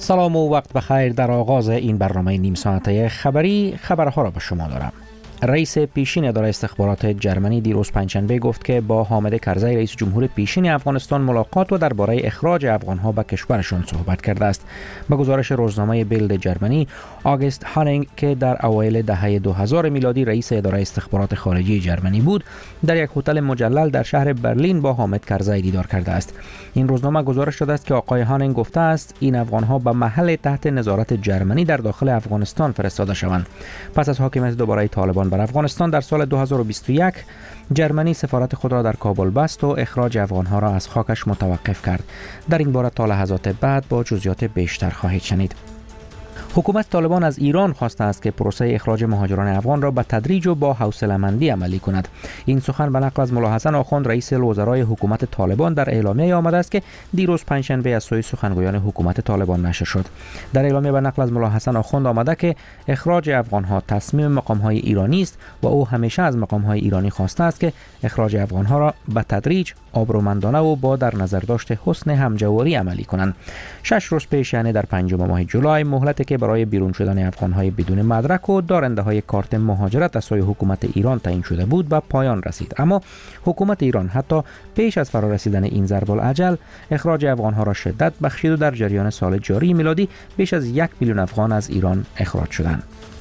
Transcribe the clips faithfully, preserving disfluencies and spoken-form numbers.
سلام و وقت بخیر. در آغاز این برنامه نیم ساعته خبری خبرها را به شما دارم. رئیس پیشین اداره استخبارات جرمنی دیروز پنجشنبه گفت که با حامد کرزی رئیس جمهور پیشین افغانستان ملاقات و درباره اخراج افغانها به کشورشان صحبت کرده است. به گزارش روزنامه بیلد جرمنی، آگست هانینگ که در اوایل دهه دو هزار میلادی رئیس اداره استخبارات خارجی جرمنی بود، در یک هتل مجلل در شهر برلین با حامد کرزی دیدار کرده است. این روزنامه گزارش داده است که آقای هانینگ گفته است این افغانها به محل تحت نظارت جرمنی در داخل افغانستان فرستاده شوند. پس از حاکمیت دوباره طالبان بر افغانستان در سال دو هزار و بیست و یک، جرمنی سفارت خود را در کابل بست و اخراج افغانها را از خاکش متوقف کرد. در این باره تا لحظات بعد با جزئیات بیشتر خواهید شنید. حکومت طالبان از ایران خواسته است که پروسه اخراج مهاجران افغان را به تدریج و با حوصله‌مندی عملی کند. این سخن به نقل از ملا حسن آخوند رئیس الوزرای حکومت طالبان در اعلامیه آمده است که دیروز پنجشنبه از سوی سخنگویان حکومت طالبان نشر شد. در اعلامیه به نقل از ملا حسن آخوند آمده که اخراج افغانها تصمیم مقام‌های ایرانی است و او همیشه از مقام‌های ایرانی خواسته است که اخراج افغانها را به تدریج، آبرومندانه و با در نظر داشت حسن همجواری عملی کنند. شش روز پیش، یعنی در پنجم ماه جولای، مهلتی که برای بیرون شدن افغان‌های بدون مدرک و دارنده‌های کارت مهاجرت از سوی حکومت ایران تعیین شده بود به پایان رسید. اما حکومت ایران حتی پیش از فرارسیدن این ضرب الاجل اخراج افغان‌ها را شدت بخشید و در جریان سال جاری میلادی بیش از یک میلیون افغان از ایران اخراج شدند.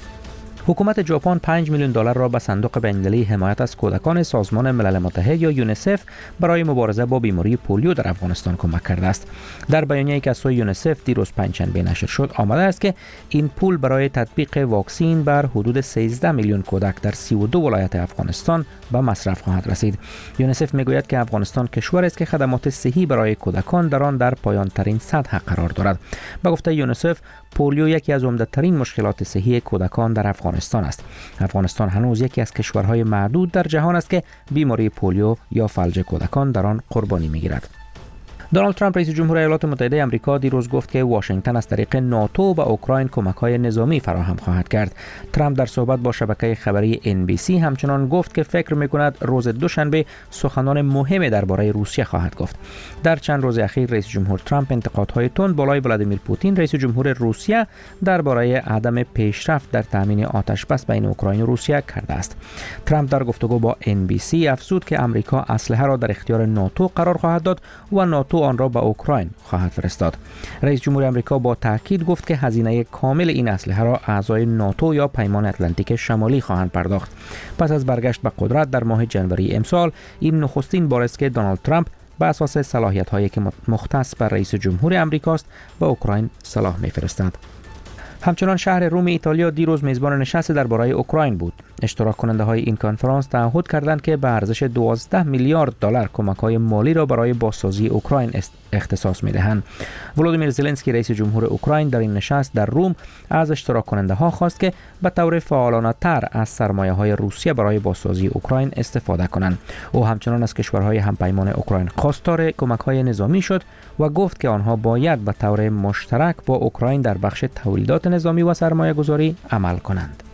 حکومت ژاپن پنج میلیون دلار را به صندوق بین‌المللی حمایت از کودکان سازمان ملل متحد یا یونیسف برای مبارزه با بیماری پولیو در افغانستان کمک کرده است. در بیانیه‌ای که از سوی یونیسف دیروز پنجشنبه نشر شد آمده است که این پول برای تطبیق واکسین بر حدود سیزده میلیون کودک در سی و دو ولایت افغانستان به مصرف خواهد رسید. یونیسف میگوید که افغانستان کشوری است که خدمات صحی برای کودکان در آن در پایان‌ترین سطح قرار دارد. به گفته یونیسف، پولیو یکی از عمده‌ترین مشکلات صحی کودکان در افغانستان است. افغانستان هنوز یکی از کشورهای معدود در جهان است که بیماری پولیو یا فلج کودکان در آن قربانی می‌گیرد. دونالد ترامپ رئیس جمهور ایالات متحده آمریکا دیروز گفت که واشنگتن از طریق ناتو به اوکراین کمک‌های نظامی فراهم خواهد کرد. ترامپ در صحبت با شبکه خبری ان بی سی همچنان گفت که فکر می‌کند روز دوشنبه سخنان مهمی درباره روسیه خواهد گفت. در چند روز اخیر رئیس جمهور ترامپ انتقادهای تند بالای ولادیمیر پوتین رئیس جمهور روسیه درباره عدم پیشرفت در تامین آتش بس بین اوکراین و روسیه کرده است. ترامپ در گفتگو با ان بی سی افزود که آمریکا اسلحه را در اختیار ناتو قرار خواهد داد و ناتو آن را به اوکراین خواهد فرستاد. رئیس جمهور آمریکا با تاکید گفت که هزینه کامل این اسلحه را اعضای ناتو یا پیمان اتلانتیک شمالی خواهند پرداخت. پس از برگشت به قدرت در ماه ژانویه امسال، این نخستین بار است که دونالد ترامپ به اساس صلاحیت‌هایی که مختص بر رئیس جمهور آمریکاست به اوکراین سلاح می‌فرستد. همچنان شهر روم ایتالیا دیروز میزبان نشست درباره اوکراین بود. اشتراک کننده های این کنفرانس تعهد کردند که به ارزش دوازده میلیارد دلار کمک‌های مالی را برای بازسازی اوکراین اختصاص می‌دهند. ولودیمیر زلنسکی رئیس جمهور اوکراین در این نشست در روم از اشتراک کننده ها خواست که به طور فعالانه تر از سرمایه‌های روسیه برای بازسازی اوکراین استفاده کنند. او همچنان از کشورهای همپیمان اوکراین خواستار کمک‌های نظامی شد و گفت که آنها باید به طور مشترک با اوکراین در بخش تولیدات نظامی و سرمایه‌گذاری عمل کنند.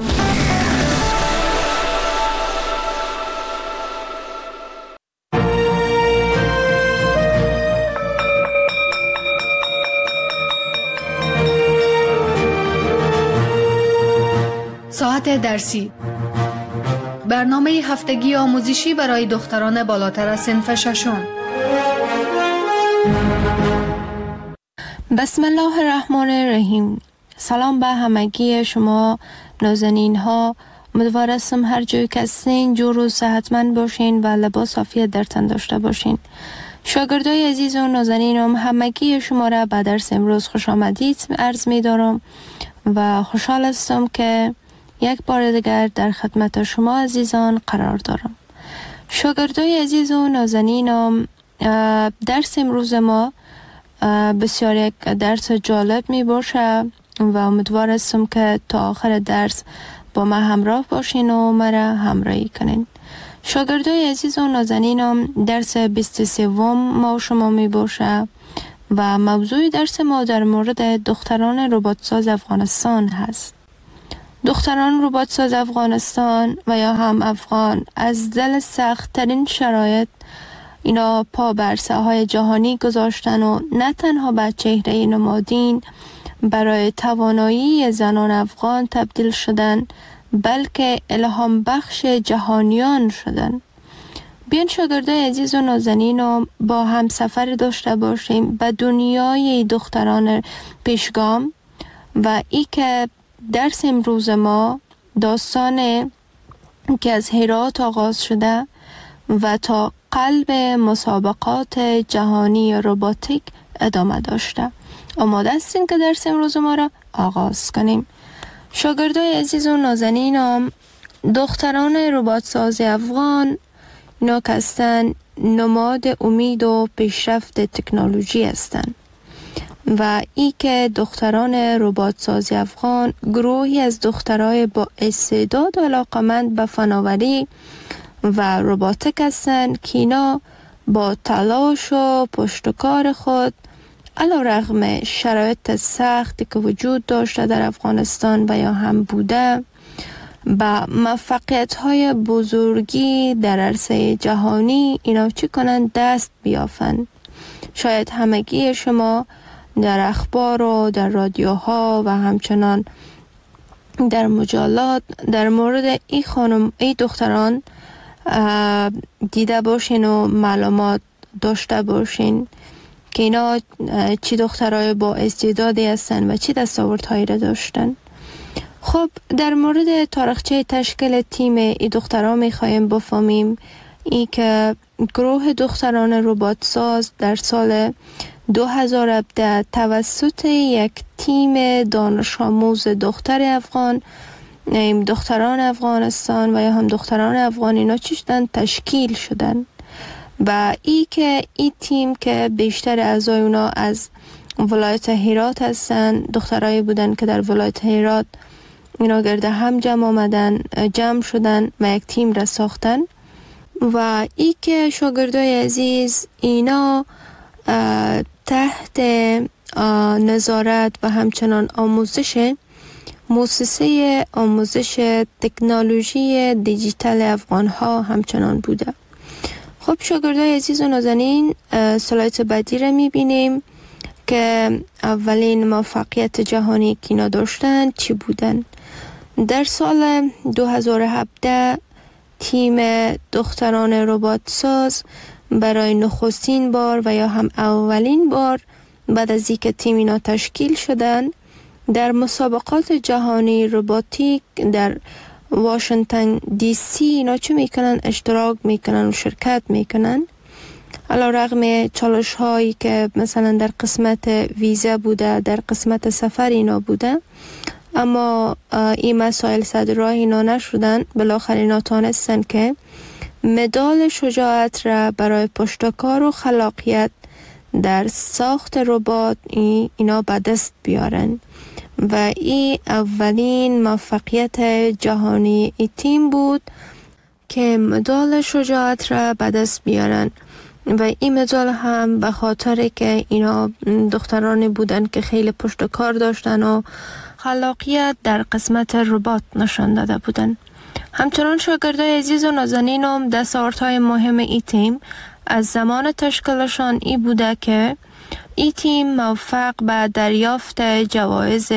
ساعت درسی، برنامه هفتگی آموزشی برای دختران بالاتر از صنف ششم. بسم الله الرحمن الرحیم. سلام به همگی شما نازنین ها. امیدوارم هر جای که هستین جور و صحتمند باشین و لباس عافیت در تن داشته باشین. شاگردای عزیز و نازنینم، همگی شما را به درس امروز خوش آمدید عرض می دارم و خوشحال هستم که یک بار دیگر در خدمت شما عزیزان قرار دارم. شاگردای عزیز و نازنینم، درس امروز ما بسیار یک درس جالب می باشه و امیدوار هستم که تا آخر درس با ما همراه باشین و مرا همراهی کنین. شاگردای عزیز و نازنینم، درس بیست و سه ما شما می باشه و موضوع درس ما در مورد دختران رباتساز افغانستان هست. دختران رباتساز افغانستان و یا هم افغان از دل سخت ترین شرایط اینا پا بر ساحهای جهانی گذاشتن و نه تنها به چهره نمادین برای توانایی زنان افغان تبدیل شدن، بلکه الهام بخش جهانیان شدن. بیان شاگردای عزیز و نازنین با هم سفر داشته باشیم به دنیای دختران پیشگام و ای که درس امروز ما داستان که از هرات آغاز شده و تا قلب مسابقات جهانی روباتیک ادامه داشته. آماده هستیم که درس امروز ما را آغاز کنیم. شاگردای عزیز و نازنینم، دختران ربات ساز افغان اینا که هستن نماد امید و پیشرفت تکنولوژی هستند و ای که دختران ربات ساز افغان گروهی از دخترای با استعداد و علاقمند به فناوری و روباتیک هستند که اینا با تلاش و پشتکار خود علیرغم شرایط سختی که وجود داشته در افغانستان و یا هم بوده با موفقیت‌های بزرگی در عرصه جهانی اینا چی کنند؟ دست بیافند. شاید همگی شما در اخبار و در رادیوها و همچنان در مجلات در مورد این خانم ای دختران دیده باشین و معلومات داشته باشین که اینا چی دخترای با استعدادی هستن و چی دستاوردهایی را داشتن. خب در مورد تاریخچه تشکیل تیم ای دختران میخوایم بفهمیم ای که گروه دختران ربات ساز در سال دو هزار و هفده توسط یک تیم دانش آموز دختر افغان، دختران افغانستان و یا هم دختران افغان اینا چی شدن؟ تشکیل شدن و ای که این تیم که بیشتر اعضای اونا از ولایت هرات هستن، دخترایی بودن که در ولایت هرات اینا گرده هم جمع آمدن، جمع شدن و یک تیم را ساختن و ای که شاگردای عزیز اینا تحت نظارت و همچنان آموزش مؤسسه آموزش تکنولوژی دیجیتال افغان ها همچنان بوده. خب شاگردای عزیز و نازنین، سلایت بعدی را میبینیم که اولین موفقیت جهانی که اینا داشتن چی بودن. در سال دو هزار و هفده تیم دختران ربات ساز برای نخستین بار و یا هم اولین بار بعد از اینکه تیم اینا تشکیل شدن در مسابقات جهانی روباتیک در واشنگتن دی سی اینا چه میکنن؟ اشتراک میکنن و شرکت میکنن. علیرغم چالش هایی که مثلا در قسمت ویزا بوده، در قسمت سفر اینا بوده، اما این مسائل صد راه اینا نشدن. بالاخره اینا تانستن که مدال شجاعت را برای پشتکار و خلاقیت در ساخت ربات اینا به دست بیارن و این اولین موفقیت جهانی ای تیم بود که مدال شجاعت را به دست بیارن و این مدال هم به خاطر که اینا دخترانی بودن که خیلی پشتکار داشتن و خلاقیت در قسمت ربات نشان داده بودن. همچنان شاگردای عزیز و نازنینم دستاوردهای مهم ای تیم از زمان تشکیلشان ای بوده که ای تیم موفق به دریافت جوایز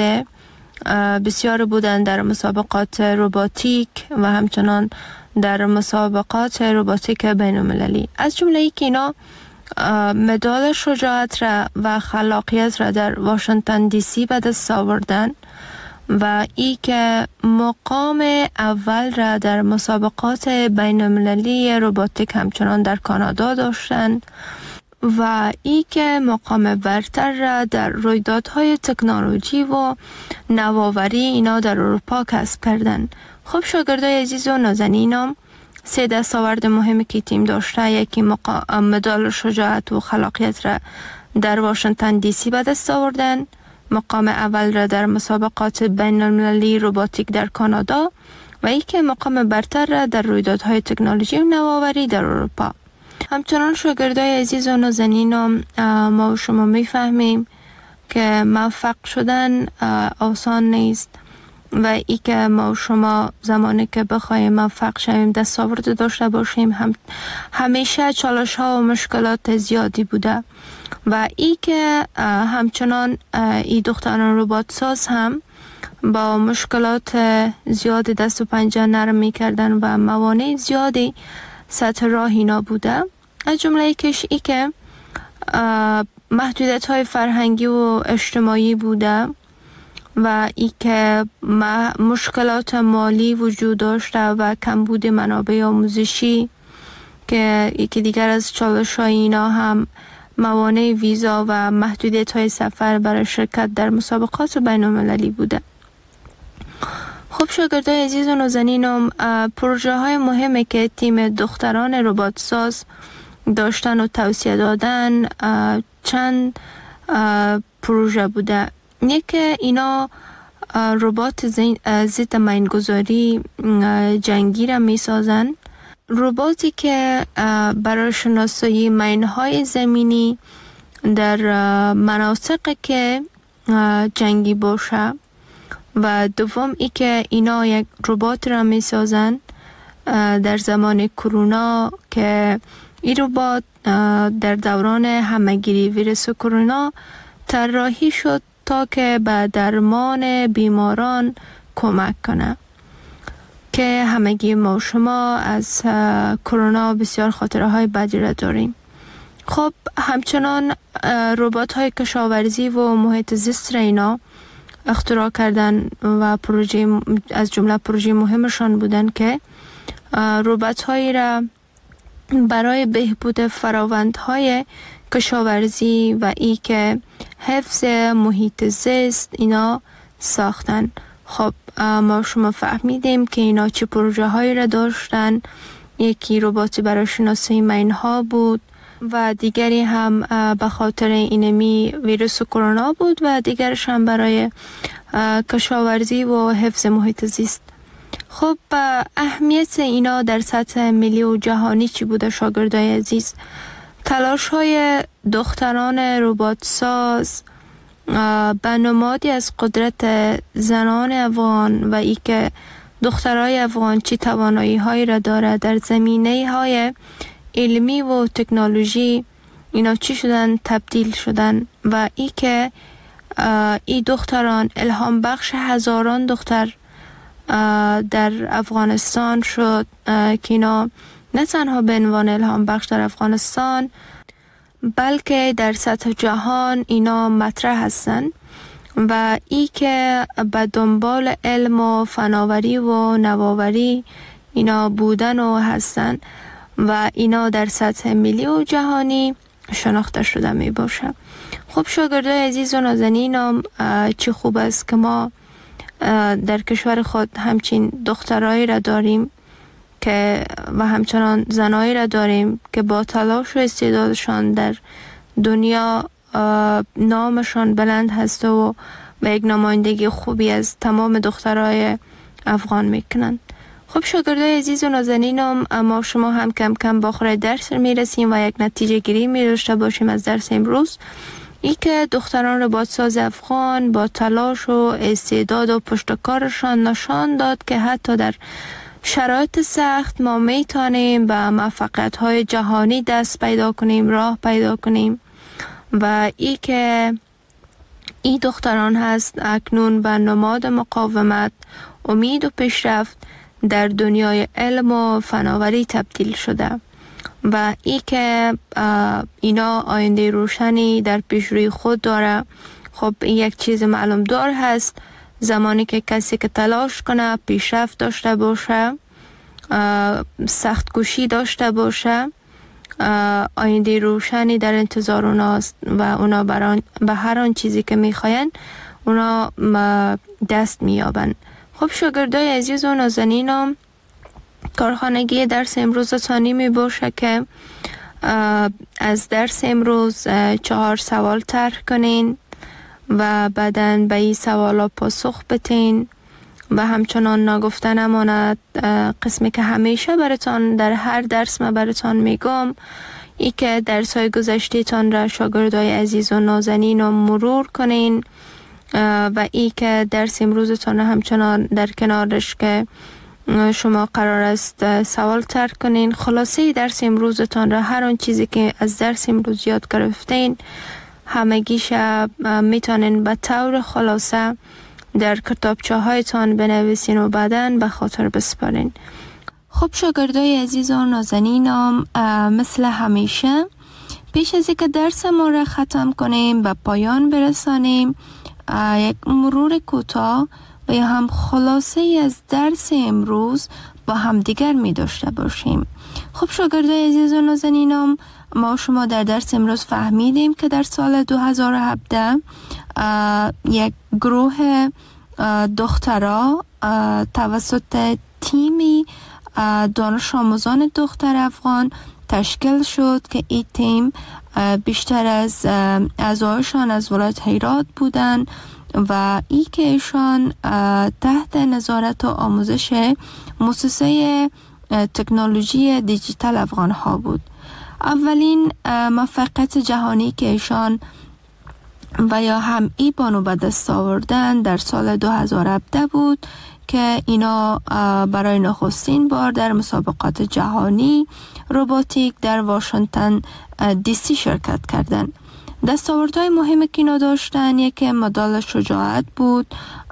بسیار بودن در مسابقات روباتیک و همچنان در مسابقات روباتیک بین المللی، از جمله ای که اینا مدال شجاعت را و خلاقیت را در واشنگتن دی سی به دست آوردن و ای که مقام اول را در مسابقات بین المللی روباتیک همچنان در کانادا داشتند و ای که مقام برتر را در رویدادهای تکنولوژی و نوآوری اینا در اروپا کسب کردند. خب شاگردای عزیز و نازنینم، سه دستاورد مهمی که تیم داشته، یکی مقام مدال شجاعت و خلاقیت را در واشنگتن دی سی به دست آوردن، مقام اول را در مسابقات بین المللی روباتیک در کانادا و ای که مقام برتر را در رویدادهای تکنولوژی و نوآوری در اروپا. همچنان شاگردای عزیز و نازنینم، ما و شما میفهمیم که موفق شدن آسان نیست و ای که ما و شما زمانی که بخوایم موفق شویم دستاورد داشته باشیم هم همیشه چالش ها و مشکلات زیادی بوده و ای که همچنان ای دختران ربات ساز هم با مشکلات زیادی دست و پنجه نرم می کردن و موانع زیادی سطح راه اینا بوده. از جمله کش ای که محدودیت های فرهنگی و اجتماعی بوده و ای که مشکلات مالی وجود داشته و کمبود منابع آموزشی که یکی دیگر از چالش های اینا هم موانع ویزا و محدودیت های سفر برای شرکت در مسابقات بین المللی بوده. خب شاگردای عزیز و نازنینم، پروژه های مهمی که تیم دختران ربات ساز داشتن و توصیه دادن چند پروژه بوده. یکی اینا ربات ضد مینگذاری جنگی را می سازن، رباتی که برای شناسایی مینهای زمینی در مناطقی که جنگی باشه و دوم ای که اینا یک ربات را می سازن در زمان کرونا که این ربات در دوران همهگیری ویروس کرونا طراحی شد تا که به درمان بیماران کمک کنه که همگی ما شما از کرونا بسیار خاطره های بدی را داریم. خب همچنان ربات های کشاورزی و محیط زیست را اینا اختراع کردن و پروژه از جمله پروژه مهمشان بودن که ربات هایی را برای بهبود فراوندهای کشاورزی و ای که حفظ محیط زیست اینا ساختن. خب ما شما فهمیدیم که اینا چه پروژه هایی را داشتن. یکی رباتی برای شناسایی مینها بود و دیگری هم به خاطر اینمی ویروس کرونا بود و دیگرش هم برای کشاورزی و حفظ محیط زیست. خب اهمیت اینا در سطح ملی و جهانی چی بوده شاگردای عزیز؟ تلاش های دختران ربات ساز به نمادی از قدرت زنان افغان و ای که دخترای افغان چی توانایی هایی را داره در زمینه های علمی و تکنولوژی اینا چی شدن تبدیل شدن و ای که ای دختران الهام بخش هزاران دختر در افغانستان شد که اینا نه تنها به عنوان الهام بخش در افغانستان بلکه در سطح جهان اینا مطرح هستن و ای که به دنبال علم و فناوری و نوآوری اینا بودن و هستن و اینا در سطح ملی و جهانی شناخته شده می باشه. خب شاگردای عزیز و نازنینم، چه خوب است که ما در کشور خود همچین دخترایی را داریم که و همچنان زنایی را داریم که با تلاش و استعدادشان در دنیا نامشان بلند هست و به یک نمایندگی خوبی از تمام دخترای افغان میکنند. خب شاگردای عزیز و نازنینم، اما شما هم کم کم با آخر درس میرسیم و یک نتیجه گیری می‌داشته باشیم از درس امروز. ای که دختران ربات ساز افغان با تلاش و استعداد و پشتکارشان نشان داد که حتی در شرایط سخت ما میتونیم به موفقیت‌های جهانی دست پیدا کنیم، راه پیدا کنیم و ای که ای دختران هست اکنون به نماد مقاومت، امید و پیشرفت در دنیای علم و فناوری تبدیل شده و ای که اینا آینده روشنی در پیش روی خود داره. خب این یک چیز معلوم دار هست، زمانی که کسی که تلاش کنه، پیشرفت داشته باشه، سخت کوشی داشته باشه، آینده روشنی در انتظار اوناست و اونا بران به هر آن چیزی که میخواین اونا دست میابن. خب شاگردای عزیز و نازنینم، کارخانگی درس امروز تانی می باشه که از درس امروز چهار سوال طرح کنین و بعداً به این سوالا پاسخ بتین و همچنان نگفته نماند قسمی که همیشه براتان در هر درس ما براتان میگم، ای که درس های گذشته تان را شاگردای عزیز و نازنین رو مرور کنین و ای که درس امروزتان همچنان در کنارش که شما قرار است سوال ترک کنین. خلاصه درس امروزتان را، هر آن چیزی که از درس امروز یاد گرفتین همگیش میتونین به طور خلاصه در کتابچه هایتان بنویسین و بعداً به خاطر بسپارین. خب شاگردای عزیز و نازنینم، مثل همیشه پیش از اینکه درس ما را ختم کنیم به پایان برسانیم، یک مرور کوتاه و یا هم خلاصه از درس امروز با هم دیگر می داشته باشیم. خب شاگردای عزیز و نازنینم، ما شما در درس امروز فهمیدیم که در سال دو هزار و هفده یک گروه دخترها توسط تیمی دانش آموزان دختر افغان تشکیل شد که این تیم بیشتر از اعضایشان از ولایت هرات بودند و ای که ایشان تحت نظارت و آموزش مؤسسه تکنولوژی دیجیتال افغان ها بود. اولین موفقیت جهانی که ایشان و یا هم ای بانو به دست آوردن در سال دو هزار و هفده بود که اینا برای نخستین بار در مسابقات جهانی روباتیک در واشنگتن دی سی شرکت کردند. دستاوردهای مهمی که اینا داشتن، یکی مدال شجاعت بود،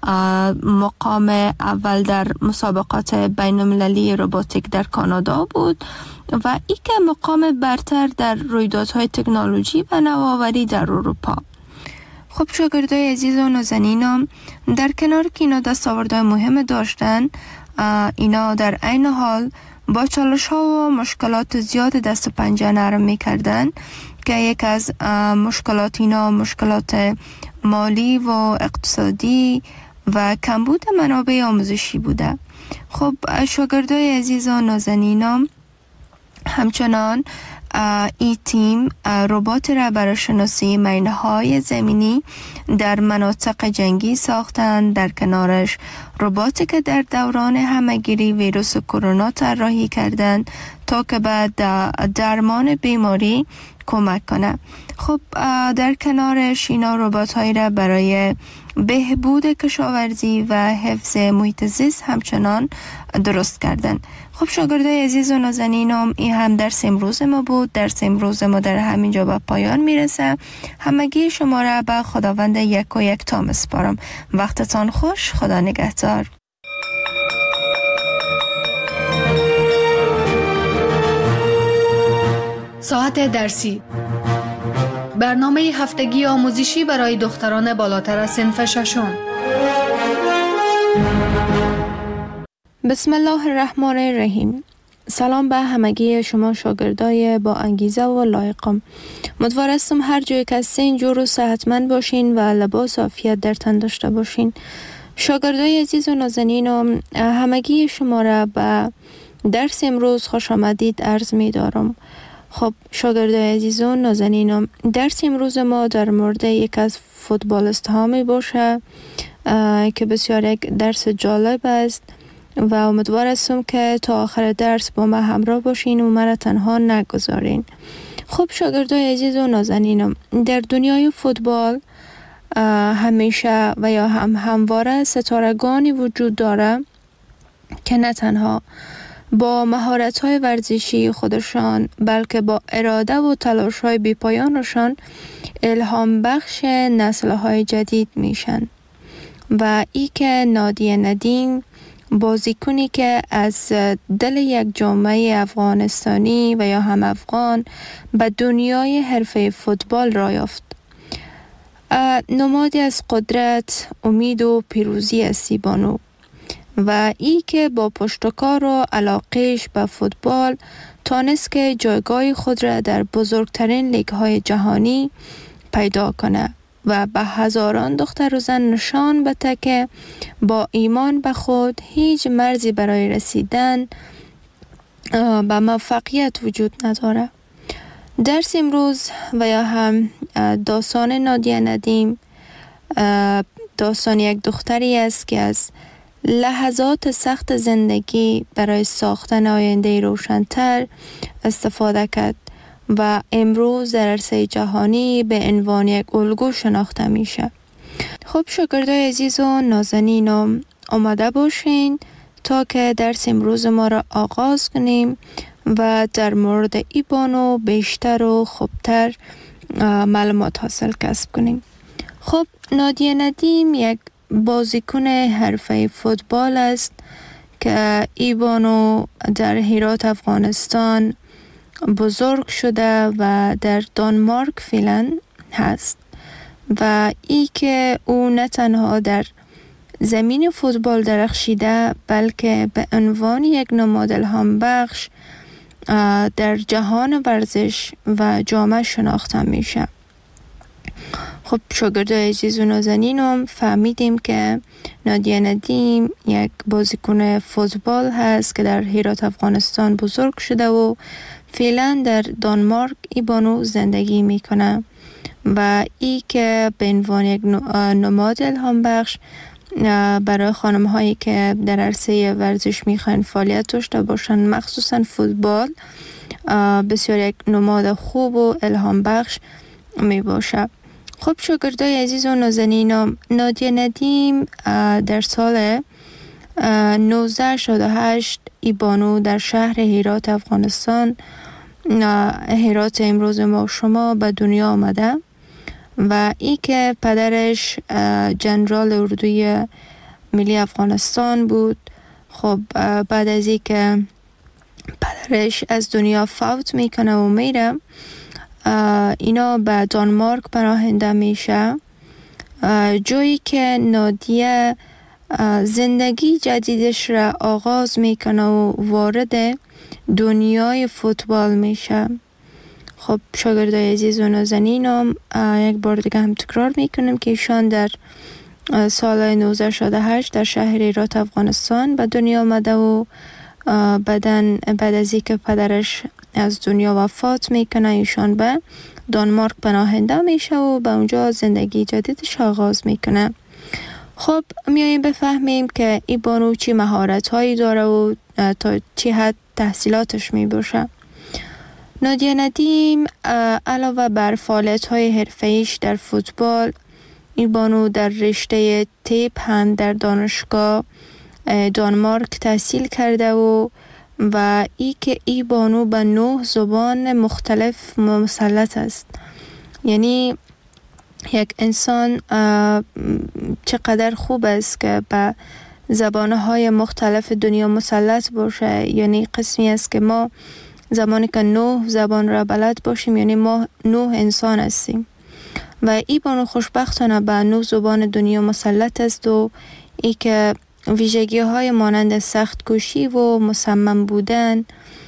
مقام اول در مسابقات بین المللی روباتیک در کانادا بود و ای که مقام برتر در رویدادهای تکنولوژی و نوآوری در اروپا. خب شاگردای عزیز و نازنینم، در کنار که اینا دستاوردهای مهم داشتن، اینا در عین حال با چالش ها و مشکلات زیاد دست و پنجه نرم می کردن که یک از مشکلات اینا مشکلات مالی و اقتصادی و کمبود منابع آموزشی بوده. خب شاگردای عزیز و نازنینم، همچنان ای تیم ربات را برای شناسی مینهای زمینی در مناطق جنگی ساختند. در کنارش رباتی که در دوران همهگیری ویروس کرونا طراحی کردند تا که به درمان بیماری کمک کنه. خب در کنارش اینا ربات هایی را برای بهبود کشاورزی و حفظ محیط زیست همچنان درست کردن. خب شاگردای عزیز و نازنینم، این هم درس امروز ما بود. درس امروز ما در همینجا به پایان میرسه. همگی شما را به خداوند یک و یک تا میسپارم. وقتتان خوش. خدا نگهدار. ساعت درسی، برنامه هفتگی آموزشی برای دختران بالاتر از صنف ششم. بسم الله الرحمن الرحیم. سلام به همگی شما شاگردای با انگیزه و لایقم. امیدوار هستم هر جای که هستین جور و صحتمند باشین و لباس عافیت در تن داشته باشین. شاگردای عزیز و نازنینم، همگی شما را به درس امروز خوش آمدید عرض می دارم. خب شاگردای عزیز و نازنینم، درس امروز ما در مورد یک از فوتبالیست ها می باشه که بسیار یک درس جالب است و امیدوار هستم که تا آخر درس با ما همراه باشین و مرا تنها نگذارین. خب شاگردای عزیز و نازنینم، در دنیای فوتبال همیشه و یا هم همواره ستارگانی وجود داره که نه تنها با مهارت‌های ورزشی خودشان بلکه با اراده و تلاش‌های بی‌پایانشان الهام بخش نسل‌های جدید میشن. و ای که نادیه ندیم، بازیکنی که از دل یک جامعه افغانستانی و یا هم افغان به دنیای حرفه فوتبال را یافت. نمادی از قدرت، امید و پیروزی است بانو. و ای که با پشتکار و علاقهش به فوتبال تانست که جایگاه خود را در بزرگترین لیگ‌های جهانی پیدا کنه و به هزاران دختر و زن نشان بده که با ایمان به خود هیچ مرزی برای رسیدن به موفقیت وجود نداره. درس امروز و یا هم داستان نادیه ندیم داستان یک دختری است که از لحظات سخت زندگی برای ساختن آینده روشن‌تر استفاده کرد و امروز در عرصه جهانی به عنوان یک الگو شناخته میشه. خب شاگردای عزیز و نازنینم آماده باشین تا که درس امروز ما را آغاز کنیم و در مورد ای بانو بیشتر و خوبتر معلومات حاصل کسب کنیم. خب نادیه ندیم یک بازیکن حرفه فوتبال است که ای بانو در هرات افغانستان بزرگ شده و در دانمارک فعلا هست و ای که او نه تنها در زمین فوتبال درخشیده بلکه به عنوان یک نماد الهام بخش در جهان ورزش و جامعه شناخته میشه. خب شاگردای عزیز و نازنینم فهمیدیم که نادیه ندیم یک بازیکن فوتبال هست که در هرات افغانستان بزرگ شده و فعلا در دانمارک ای بانو زندگی میکنه و ای که به عنوان یک نماد الهام بخش برای خانم هایی که در عرصه ورزش میخوان فعالیت داشته باشن، مخصوصا فوتبال، بسیار یک نماد خوب و الهام بخش می باشه. خب شاگردای عزیز و نازنینم، نادیه ندیم در سال نوزده شصت و هشت ای بانو در شهر هرات افغانستان، هرات امروز ما شما، به دنیا آمده و ای که پدرش جنرال اردوی ملی افغانستان بود. خب بعد از ای که پدرش از دنیا فوت میکنه و میره، اینا به دانمارک پناهنده میشه، جایی که نادیه زندگی جدیدش را آغاز میکنه و وارد دنیای فوتبال میشه. خب شاگردای عزیز و نازنینم، یک بار دیگه هم تکرار میکنم که ایشان در سال نوزده شصت و هشت در شهر هرات افغانستان به دنیا آمده و بعدن بعد از اینکه پدرش از دنیا وفات میکنه ایشان به دانمارک پناهنده میشه و به اونجا زندگی جدیدش آغاز میکنه. خب میاییم بفهمیم که ای بانو چی مهارت هایی داره و تا چی حد تحصیلاتش میباشه. نادیه ندیم علاوه بر فعالیت های حرفه‌ایش در فوتبال، ای بانو در رشته تیپ هم در دانشگاه دانمارک تحصیل کرده و و ای که ای بانو به نه زبان مختلف مسلط است. یعنی یک انسان چقدر خوب است که به زبانهای مختلف دنیا مسلط باشه. یعنی قسمی است که ما زمانی که نه زبان را بلد باشیم، یعنی ما نه انسان هستیم و ای بانو خوشبختانه به نه زبان دنیا مسلط است و ای که ویژگی های مانند سخت کوشی و مصمم بودن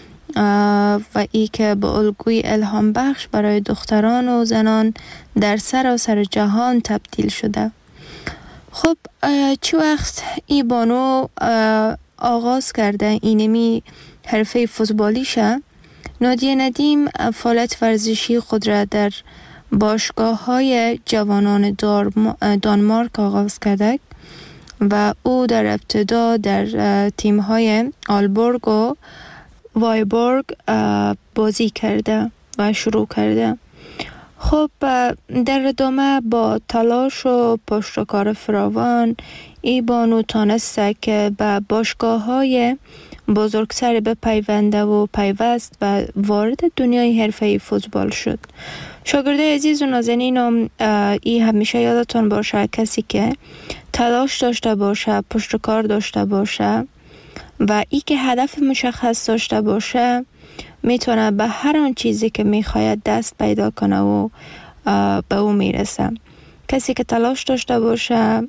و ای که به الگوی الهام بخش برای دختران و زنان در سراسر جهان تبدیل شده. خب چه وقت ای بانو آغاز کرده اینمی حرفه فوتبالیشه، نادیه ندیم فعالیت ورزشی خود را در باشگاه های جوانان دانمارک آغاز کرده و او در ابتدا در تیم های آلبورگ و وایبورگ بازی کرده و شروع کرده. خب در ادامه با تلاش و پشتکار فراوان ای بانو تانسته که به باشگاه های بزرگتر بپیونده و پیوست و وارد دنیای حرفه‌ای فوتبال شد. شاگردای عزیز و نازنینم، ای همیشه یادتون باشه کسی که تلاش داشته باشه، پشتکار داشته باشه و ای که هدف مشخص داشته باشه میتونه به هر آن چیزی که میخواید دست پیدا کنه و به او میرسه. کسی که تلاش داشته باشه،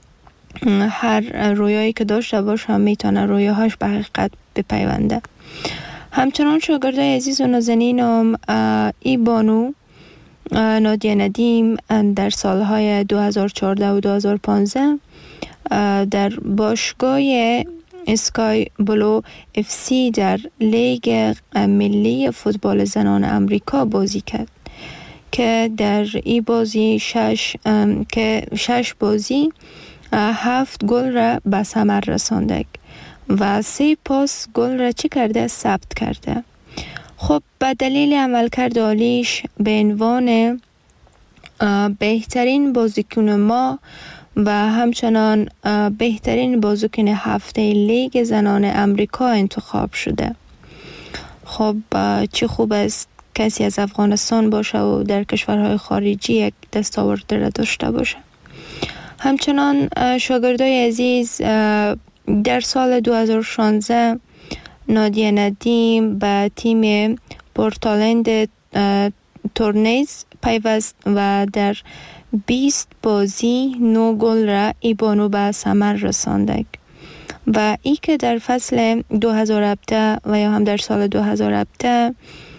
هر رویایی که داشته باشه میتونه رویاهاش به حقیقت بپیونده. همچنان شاگردای عزیز و نازنینم، ای بانو نادیه ندیم در سالهای دو هزار و چهارده و دو هزار و پانزده در باشگاه اسکای بلو اف سی در لیگ ملی فوتبال زنان امریکا بازی کرد که در ای بازی شش که شش بازی هفت گل را به ثمر رسانده و سه پاس گل را چی کرده؟ ثبت کرده. خب به دلیل عملکرد عالیش به عنوان بهترین بازیکن ما و همچنان بهترین بازیکن هفته لیگ زنان امریکا انتخاب شده. خب چه خوب است کسی از افغانستان باشه و در کشورهای خارجی یک دستاورد را داشته باشه. همچنان شاگردای عزیز، در سال دو هزار و شانزده نادیه ندیم به تیم پورتلند تورنیز پیوست و در بیست بازی نو گل را ای بانو به ثمر رساند و ای که در فصل دو هزار و هفده و یا هم در سال دو هزار و هفده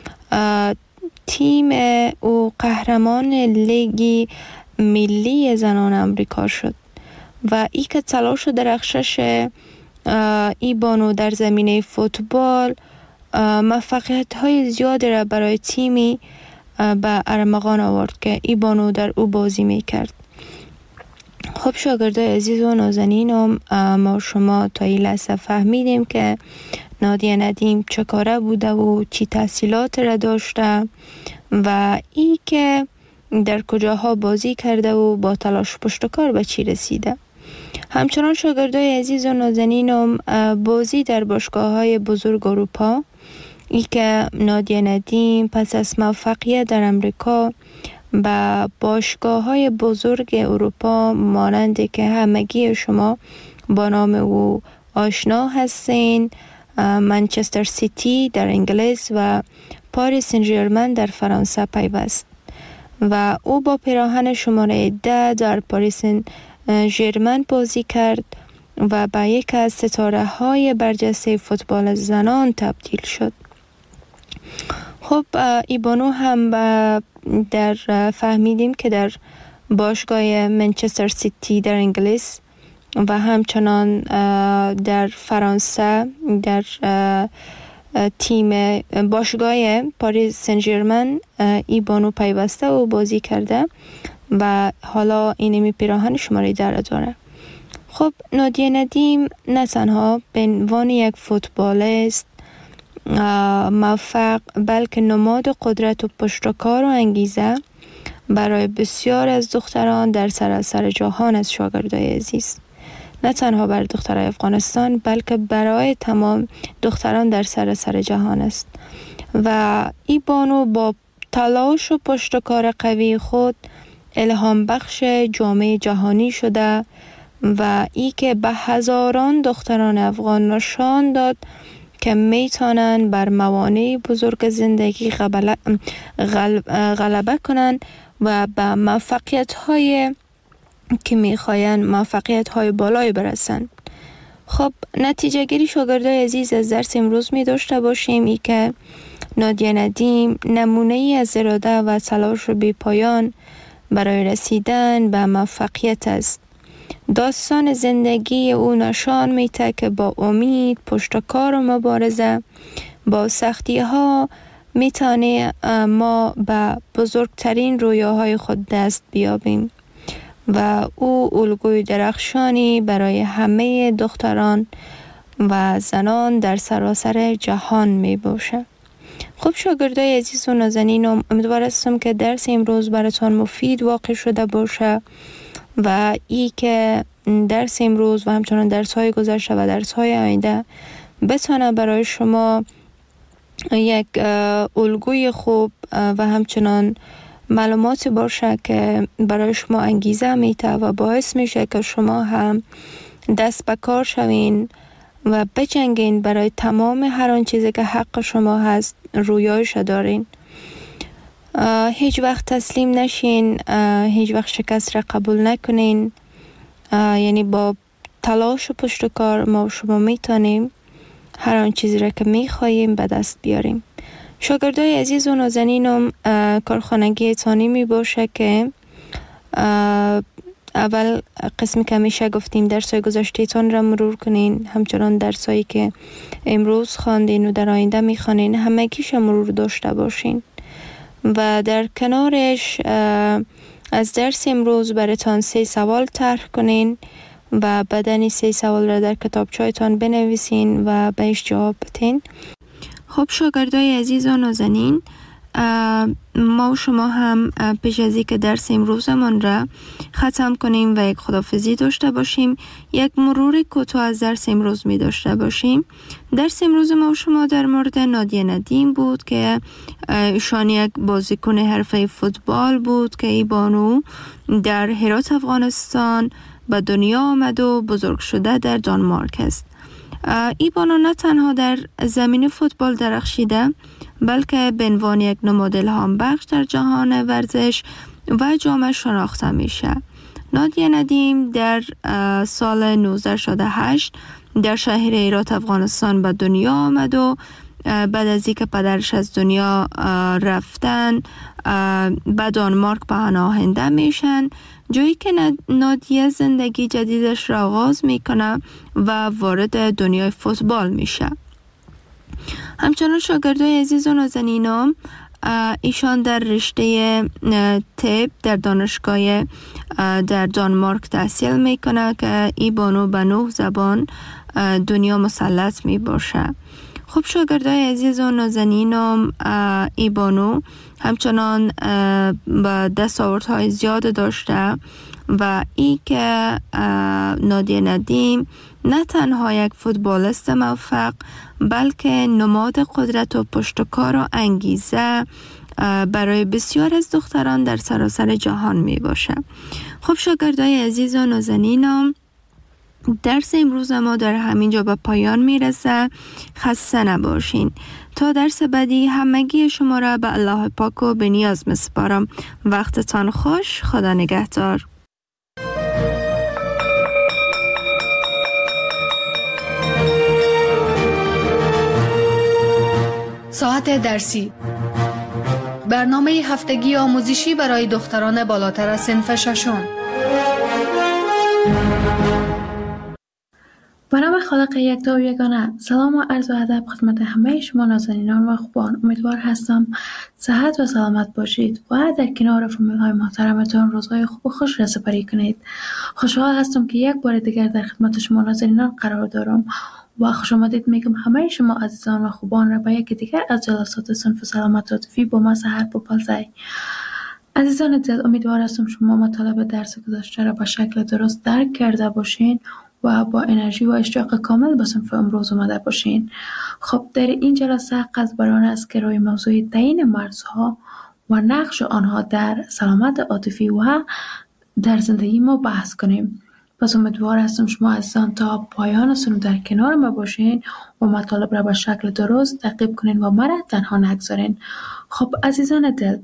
تیم او قهرمان لیگ ملی زنان امریکا شد و ای که تلاش و درخشش ای بانو در زمینه فوتبال موفقیت های زیادی را برای تیمی به ارمغان آورد که ای بانو در او بازی می کرد. خب شاگردای عزیز و نازنینم، ما شما تا این لحظه فهمیدیم که نادیه ندیم چه کاره بوده و چی تحصیلات را داشته و ای که در کجاها بازی کرده و با تلاش پشتکار به چی رسیده. همچنان شاگردای عزیز و نازنینم، بازی در باشگاه‌های بزرگ اروپا، ای که نادیه ندیم پس از موفقیت در امریکا با باشگاه‌های بزرگ اروپا مانند که همگی شما با نام او آشنا هستین، منچستر سیتی در انگلیس و پاریس سن ژرمن در فرانسه پیوست و او با پیراهن شماره ده در پاریس سن ژرمن بازی کرد و به یک از ستاره های برجسته فوتبال زنان تبدیل شد. خب ای بانو هم در فهمیدیم که در باشگاه منچستر سیتی در انگلیس و همچنان در فرانسه در تیم باشگاه پاریس سن ژرمن ای بانو پیوسته و بازی کرده و حالا اینمی پیراهن شماره در داره. خب نادیه ندیم نه تنها به عنوان یک فوتبالیست موفق بلکه نماد قدرت و پشتکار و انگیزه برای بسیار از دختران در سراسر جهان از شاگردای عزیز، نه تنها برای دخترای افغانستان بلکه برای تمام دختران در سراسر جهان است و ای بانو با تلاش و پشتکار قوی خود الهام بخش جامعه جهانی شده و ای که به هزاران دختران افغان نشان داد که میتونن بر موانع بزرگ زندگی غلبه کنن و به موفقیت های که میخواین موفقیت های بالای برسن. خب نتیجه گیری شاگردای عزیز از درس امروز می داشته باشیم ای که نادیه ندیم نمونه ای از اراده و تلاش بی پایان برای رسیدن به موفقیت است. داستان زندگی او نشان میده که با امید، پشتکار و مبارزه با سختی ها میتونه ما به بزرگترین رویاهای خود دست بیابیم و او الگوی درخشانی برای همه دختران و زنان در سراسر جهان می باشه. خب شاگردای عزیز و نازنینم، امیدوار هستم که درس امروز براتون مفید واقع شده باشه و ای که درس امروز و همچنان درس های گذشته و درس های آینده بتونه برای شما یک الگوی خوب و همچنان معلوماتی باشه که برای شما انگیزه میده و باعث میشه که شما هم دست به کار شوین و بجنگین برای تمام هر آن چیزی که حق شما هست رویایش دارین. هیچ وقت تسلیم نشین، هیچ وقت شکست را قبول نکنین، یعنی با تلاش و پشتکار ما شما میتونیم هر آن چیزی را که میخواییم به دست بیاریم. شاگردای عزیز و نازنینم، کارخانگی تانی می باشه که اول قسمی که همیشه گفتیم درسای گذشته تان را مرور کنین، همچنان درسایی که امروز خواندین و در آینده میخوانین همگیش مرور داشته باشین و در کنارش از درس امروز براتان سه سوال طرح کنین و بدن سه سوال را در کتابچه‌تان بنویسین و بهش جواب بدین. خب شاگردای عزیز و نازنین، ما و شما هم پیش از اینکه درس امروزمان را ختم کنیم و یک خداحافظی داشته باشیم، یک مرور کوتاه از درس امروز می داشته باشیم. درس امروز ما و شما در مورد نادیه ندیم بود که ایشان یک بازیکن حرفه فوتبال بود که ای بانو در هرات افغانستان به دنیا آمد و بزرگ شده در دانمارک است. ای بانو نه تنها در زمین فوتبال درخشیده، بلکه به عنوان یک نماد الهام بخش در جهان ورزش و جامعه شناخته میشه. نادیه ندیم در سال نوزده شصت و هشت در شهر هرات افغانستان به دنیا آمد و بعد از اینکه پدرش از دنیا رفتن به دانمارک پناهنده میشن، جایی که نادیه زندگی جدیدش را آغاز میکنه و وارد دنیای فوتبال میشه. همچنان شاگردای عزیز و نازنینم، ایشان در رشته طب در دانشگاه در دانمارک تحصیل میکنه که ای بانو به نه زبان دنیا مسلط می باشه. خب شاگردای عزیز و نازنینم، ای بانو همچنان به دستاوردهای زیاد داشته و ای که نادیه ندیم نه تنها یک فوتبالیست موفق، بلکه نماد قدرت و پشتکار و انگیزه برای بسیار از دختران در سراسر جهان می باشه. خب شاگردای عزیز و نازنینم، درس امروز ما در همینجا به پایان میرسه. خسته نباشین. تا درس بعدی همگی شما را به الله پاک و به نیاز میسپارم. وقتتان خوش. خدا نگهدار. ساعت درسی، برنامه هفتگی آموزشی برای دختران بالاتر از صنف ششم. به نام خالق یکتا و یگانه، سلام و عرض و ادب خدمت همه شما نازنینان و خوبان. امیدوار هستم صحت و سلامت باشید و در کنار فامیل های محترمتان روزهای خوب و خوش را سپری کنید. خوشحال هستم که یک بار دیگر در خدمت شما نازنینان قرار دارم و خوش آمدید میگم همه شما عزیزان و خوبان را به یک دیگر از جلسات صنف سلامت عاطفی با ما سحر بپلزای. عزیزان دل، امیدوار هستم شما مطالب درس گذشته را به شکل درست درک کرده باشین و با انرژی و اشتیاق کامل به صنف امروز اومده باشین. خب در این جلسه قصد بر آن است که روی موضوع تعیین مرزها و نقش آنها در سلامت عاطفی و در زندگی ما بحث کنیم. پس امیدوار هستم شما عزیزان تا پایان سنو در کنار ما باشین و مطالب را به شکل درست تعقیب کنین و مرا تنها نگذارین. خب عزیزان دل،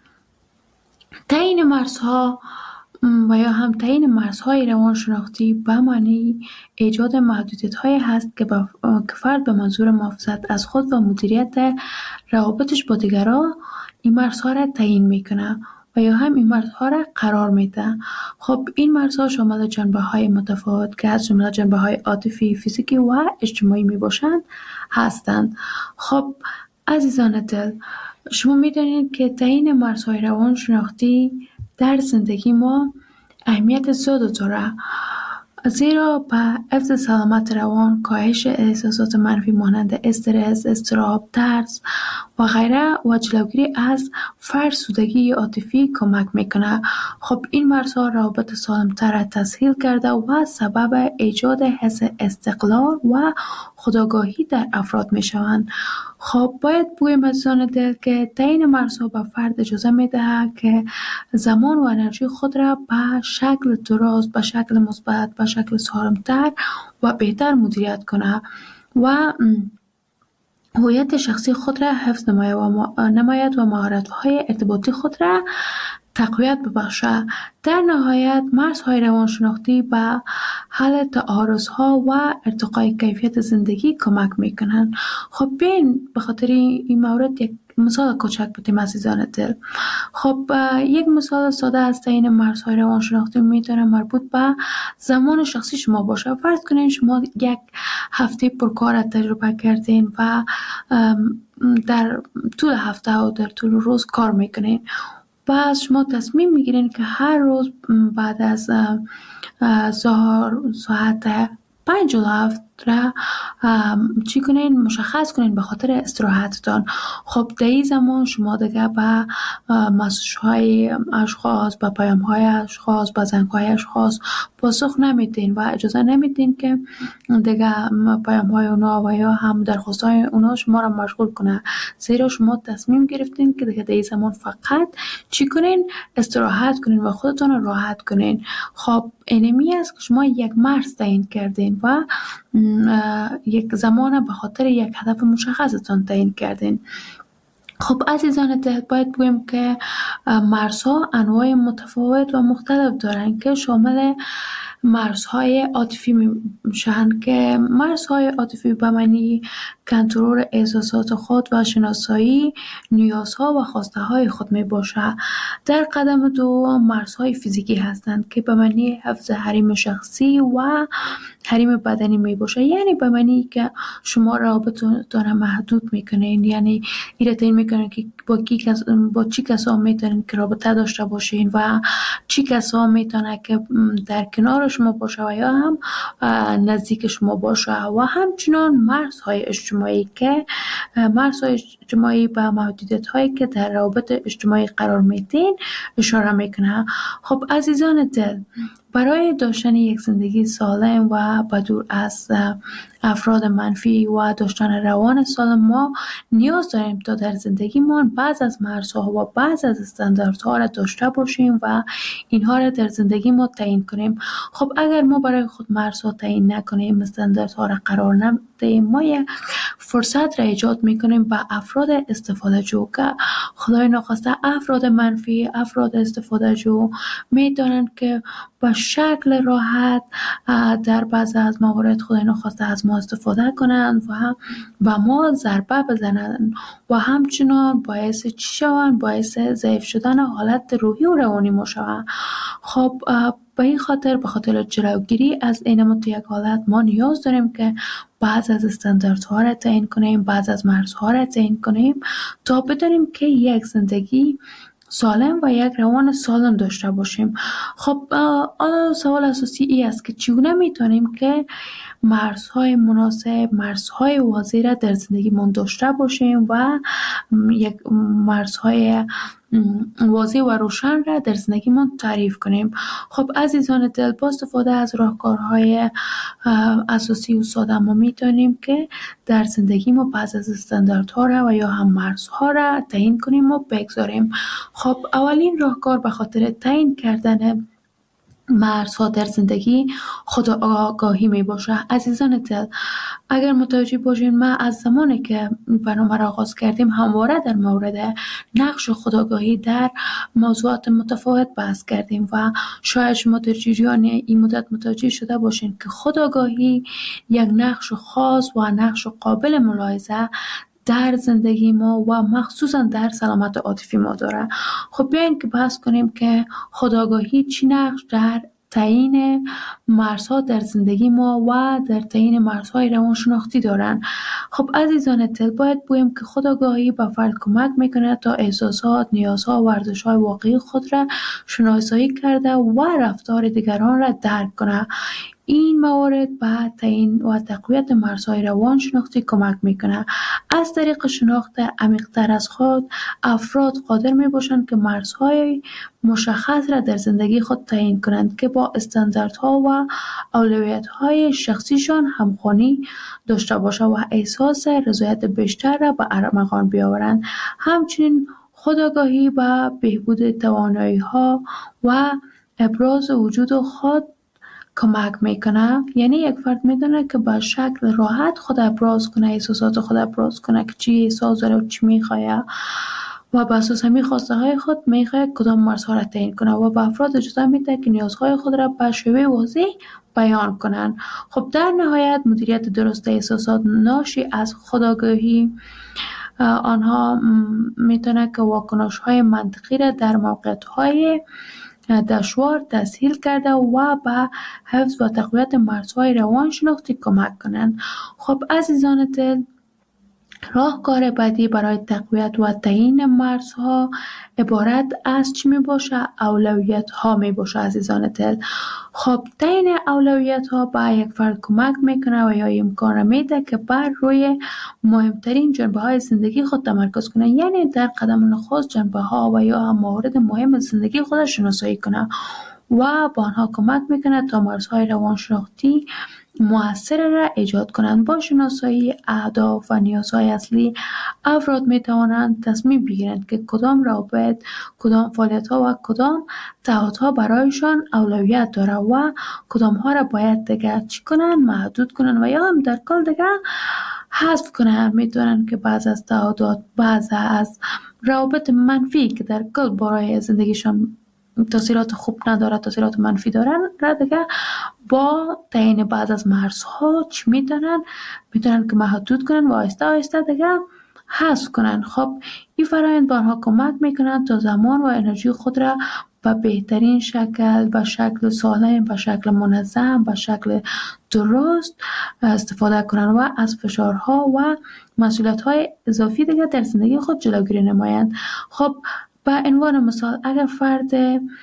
تعیین مرزها و یا هم تعیین مرزهای روانشناختی به معنی ایجاد محدودیت‌هایی هست که, با... که فرد به منظور محافظت از خود و مدیریت روابطش با دیگران این مرزها را تعیین میکنه و یا هم این مرزها را قرار میده. خب این مرزها شامل جنبه‌های متفاوت که از جمله جنبه‌های عاطفی، فیزیکی و اجتماعی میباشند هستند. خب عزیزان دل، شما میدونید که تعیین مرزهای روانشناختی در زندگی ما اهمیت زیاد داره، زیرا به حفظ سلامت روان، کاهش احساسات منفی مانند استرس، اضطراب، ترس و غیره و جلوگیری از فرسودگی عاطفی کمک میکنه. خب این مرزها روابط سالمتر را تسهیل کرده و سبب ایجاد حس استقلال و خودآگاهی در افراد میشوند. خب باید بگویم عزیزان دل که تعیین مرزها به فرد اجازه میدهد که زمان و انرژی خود را به شکل درست، به شکل مثبت، به شکل سالمتر و بهتر مدیریت کنه و هویت شخصی خود را حفظ نماید و مهارت‌های ارتباطی خود را تقویت ببخشه. در نهایت مرزهای روانشناختی به حل تعارض‌ها و ارتقای کیفیت زندگی کمک میکنند. خب بیاین به خاطر این مورد یک مثال کوچک بودیم عزیزان دل. خب یک مثال ساده از تعیین مرزهای روانشناختی میتونه مربوط به زمان شخصی شما باشه. فرض کنین شما یک هفته پرکار تجربه کردین و در طول هفته و در طول روز کار میکنین. بعد شما تصمیم میگیرین که هر روز بعد از ظهر ساعت پنج و هفت را چی کنین مشخص کنین به خاطر استراحتتان. خب در این زمان شما دیگه به مسیج های اشخاص، به پیام های اشخاص، به زنگ های اشخاص پاسخ نمیدین و اجازه نمیدین که دیگه پیام های اونا و یا هم درخواست های اونا شما را مشغول کنه، زیرا شما تصمیم گرفتین که دیگه در این زمان فقط چی کنین استراحت کنین و خودتون را راحت کنین. خب اینمی است که شما یک مرز تعیین کردین و یک زمان به خاطر یک هدف مشخصتان تعیین کردین. خب عزیزان دل باید بگویم که مرزها انواع متفاوت و مختلف دارن که شامل مرزهای عاطفی میشن که مرزهای عاطفی به معنی کنترل احساسات خود و شناسایی نیازها و خواسته های خود می باشه. در قدم دو مرزهای فیزیکی هستند که به معنی حفظ حریم شخصی و حریم بدنی می باشه، یعنی به معنی که شما رابطتون محدود میکنین، یعنی ایره تعیین میکنین که با کی کس با چی کسا میتونین که رابطه داشته باشین و چی کسا میتونه که در کنار شما باشه و یا هم نزدیک شما باشه. و همچنان مرزهای اجتماعی که مرزهای اجتماعی به محدودیت هایی که در روابط اجتماعی قرار میدین اشاره میکنه. خب عزیزان دل، برای داشتن یک زندگی سالم و بدور از افراد منفی و داشتن روان سالم ما نیاز داریم تا در زندگیمان بعض از مرزها و بعض از استانداردها را داشته باشیم و اینها را در زندگی ما تعیین کنیم. خب اگر ما برای خود مرزها تعیین نکنیم، استانداردها را قرار ندهیم، ما یک فرصت را ایجاد میکنیم به افراد استفاده جو که خدای ناخواسته افراد منفی، افراد استفاده جو میدانند که با شکل راحت در بعض از موارد خدای ناخواسته از ما استفاده کنند و به ما ضربه بزنند و همچنان باعث چی شوند؟ باعث ضعیف شدن حالت روحی و روانی ما شوند. خب به این خاطر به خاطر جلوگیری از این متویک حالت ما نیاز داریم که بعض از استانداردها را تعیین کنیم، بعض از مرزها را تعیین کنیم تا بدانیم که یک زندگی سالم و یک روان سالم داشته باشیم. خب حالا سوال اساسی ای است که چگونه میتونیم که مرزهای مناسب، مرزهای واضح را در زندگی من داشته باشیم و یک مرزهای واضح و روشن را در زندگی من تعریف کنیم. خب عزیزان دل، با استفاده از راهکارهای اساسی و ساده ما میتونیم که در زندگی ما بعض از استانداردها را و یا هم مرزها را تعیین کنیم و بگذاریم. خب اولین راهکار به خاطر تعیین کردن مرزها در زندگی خود آگاهی می باشه. عزیزان دل، اگر متوجه باشین ما از زمانی که برنامه را آغاز کردیم همواره در مورد نقش خودآگاهی در موضوعات متفاوت بحث کردیم و شاید شما در جریان این مدت متوجه شده باشین که خودآگاهی یک نقش خاص و نقش قابل ملاحظه در زندگی ما و مخصوصا در سلامت عاطفی ما داره. خب بیاین که بحث کنیم که خودآگاهی چی نقش در تعیین مرزها در زندگی ما و در تعیین مرزهای روانشناختی دارن. خب عزیزان دل، باید بگویم که خودآگاهی به فرد کمک میکنه تا احساسات، نیازها و ارزش‌های واقعی خود را شناسایی کرده و رفتار دیگران را درک کنه. این موارد به تعیین و تقویت مرزهای روانشناختی کمک میکنه. از طریق شناخت عمیق‌تر از خود، افراد قادر میباشند که مرزهای مشخص را در زندگی خود تعیین کنند که با استانداردها و اولویت‌های شخصیشان همخوانی داشته باشه و احساس رضایت بیشتر را به ارمغان بیاورند. همچنین خودآگاهی به بهبود توانایی‌ها و ابراز وجود خود کمک میکنه. یعنی یک فرد میدونه که با شکل راحت خود ابراز کنه، احساسات خود ابراز کنه که چی احساس داره و چی میخواه و بر اساس همین خواسته های خود میخواه کدام مرزها را تعیین کنه و به افراد اجازه میده که نیازهای خود را به شیوه واضح بیان کنن. خب در نهایت مدیریت درست احساسات ناشی از خودآگاهی آنها میتونه که واکنش های منطقی را در موقعیت های دشوار تسهیل کرده و به حفظ و تقویت مرزهای روانشناختی کمک کنند. خب عزیزان دل، راهکار بعدی برای تقویت و تعیین مرزها عبارت از چی می باشه؟ اولویت ها می باشه عزیزان دل. خب تعیین اولویت ها به یک فرد کمک میکنه و یا امکان میده که بر روی مهمترین جنبه های زندگی خود تمرکز کنه، یعنی در قدم نخست جنبه ها و یا موارد مهم زندگی خود شناسایی کنه و با آنها کمک میکنه تا مرزهای روانشناختی مؤثر را ایجاد کنند. با شناسایی اهداف و نیازهای اصلی افراد می توانند تصمیم بگیرند که کدام روابط، کدام فعالیت ها و کدام تعهدها برایشان اولویت داره و کدام ها را باید دیگر چی کنند، محدود کنند و یا هم در کل دیگر حذف کنند. میدونن که بعض از تعهدات، بعض از روابط منفی که در کل برای زندگیشان تاثیرات خوب نداره، تاثیرات منفی دارن را دیگه با تعیین بعض از مرزها چی میتونن میتونن که محدود کنن و آهسته آهسته دیگه حذف کنن. خب این فرآیند به آنها کمک میکنن تا زمان و انرژی خود را به بهترین شکل، به شکل سالم، به شکل منظم، به شکل درست استفاده کنن و از فشارها و مسئولیت‌های اضافی دیگه در زندگی خود جلوگیری نمایند. خب به عنوان مثال اگر فرد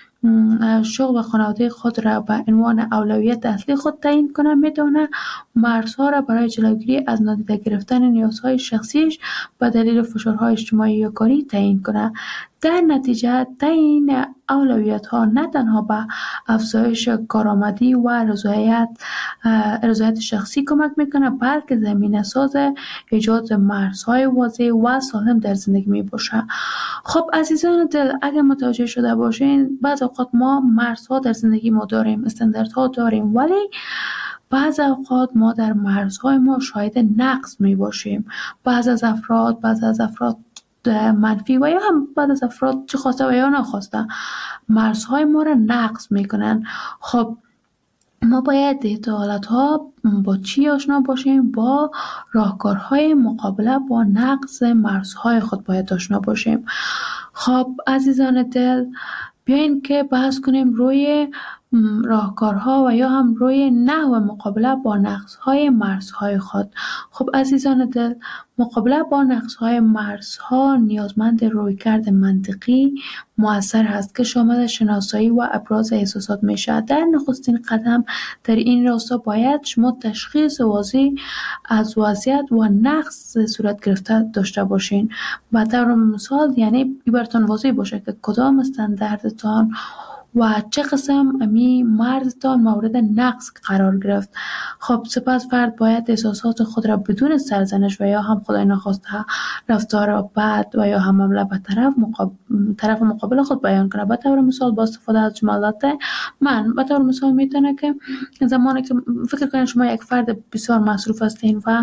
شغل و خانواده خود را به عنوان اولویت اصلی خود تعیین کنه، میتونه مرزها را برای جلوگیری از نادیده گرفتن نیازهای شخصیش به دلیل فشارهای اجتماعی یا کاری تعیین کنه. در نتیجه تعیین اولویت ها نه تنها به افزایش کارآمدی و رضایت رضایت شخصی کمک میکنه، بلکه زمینه ساز ایجاد مرزهای واضح و سالم در زندگی می باشه. خب عزیزان دل، اگر متوجه شده باشین بعض اوقات ما مرزها در زندگی ما داریم، استانداردها داریم، ولی بعض اوقات ما در مرزهای ما شاهد نقص می باشیم. بعض از افراد بعض از افراد منفی و یا هم بعض از افراد چه خواسته و یا نخواسته مرزهای ما را نقض میکنن. خب ما باید در حالتها با چی آشنا باشیم؟ با راهکارهای مقابله با نقض مرزهای خود باید آشنا باشیم. خب عزیزان دل، بیاین که بحث کنیم روی راهکارها و یا هم روی نحو مقابله با نقصهای مرزهای خود. خب عزیزان دل، مقابله با نقصهای مرزها نیازمند رویکرد منطقی مؤثر هست که شامل شناسایی و ابراز احساسات میشه. در نخستین قدم در این راستا باید شما تشخیص واضح از وضعیت و نقص صورت گرفته داشته باشین. به طور مثال یعنی براتون واضح باشه که کدام استانداردتان و چه قسم امی مرزتان مورد نقص قرار گرفت. خب سپس فرد باید احساسات خود را بدون سرزنش و یا هم خدای نخواسته رفتار بد و یا هم حمله به طرف مقابل طرف مقابل خود بیان کنه. به طور مثال با استفاده از جملات من، به طور مثال میتونه که زمانی که فکر کنید شما یک فرد بسیار مصروف هستین و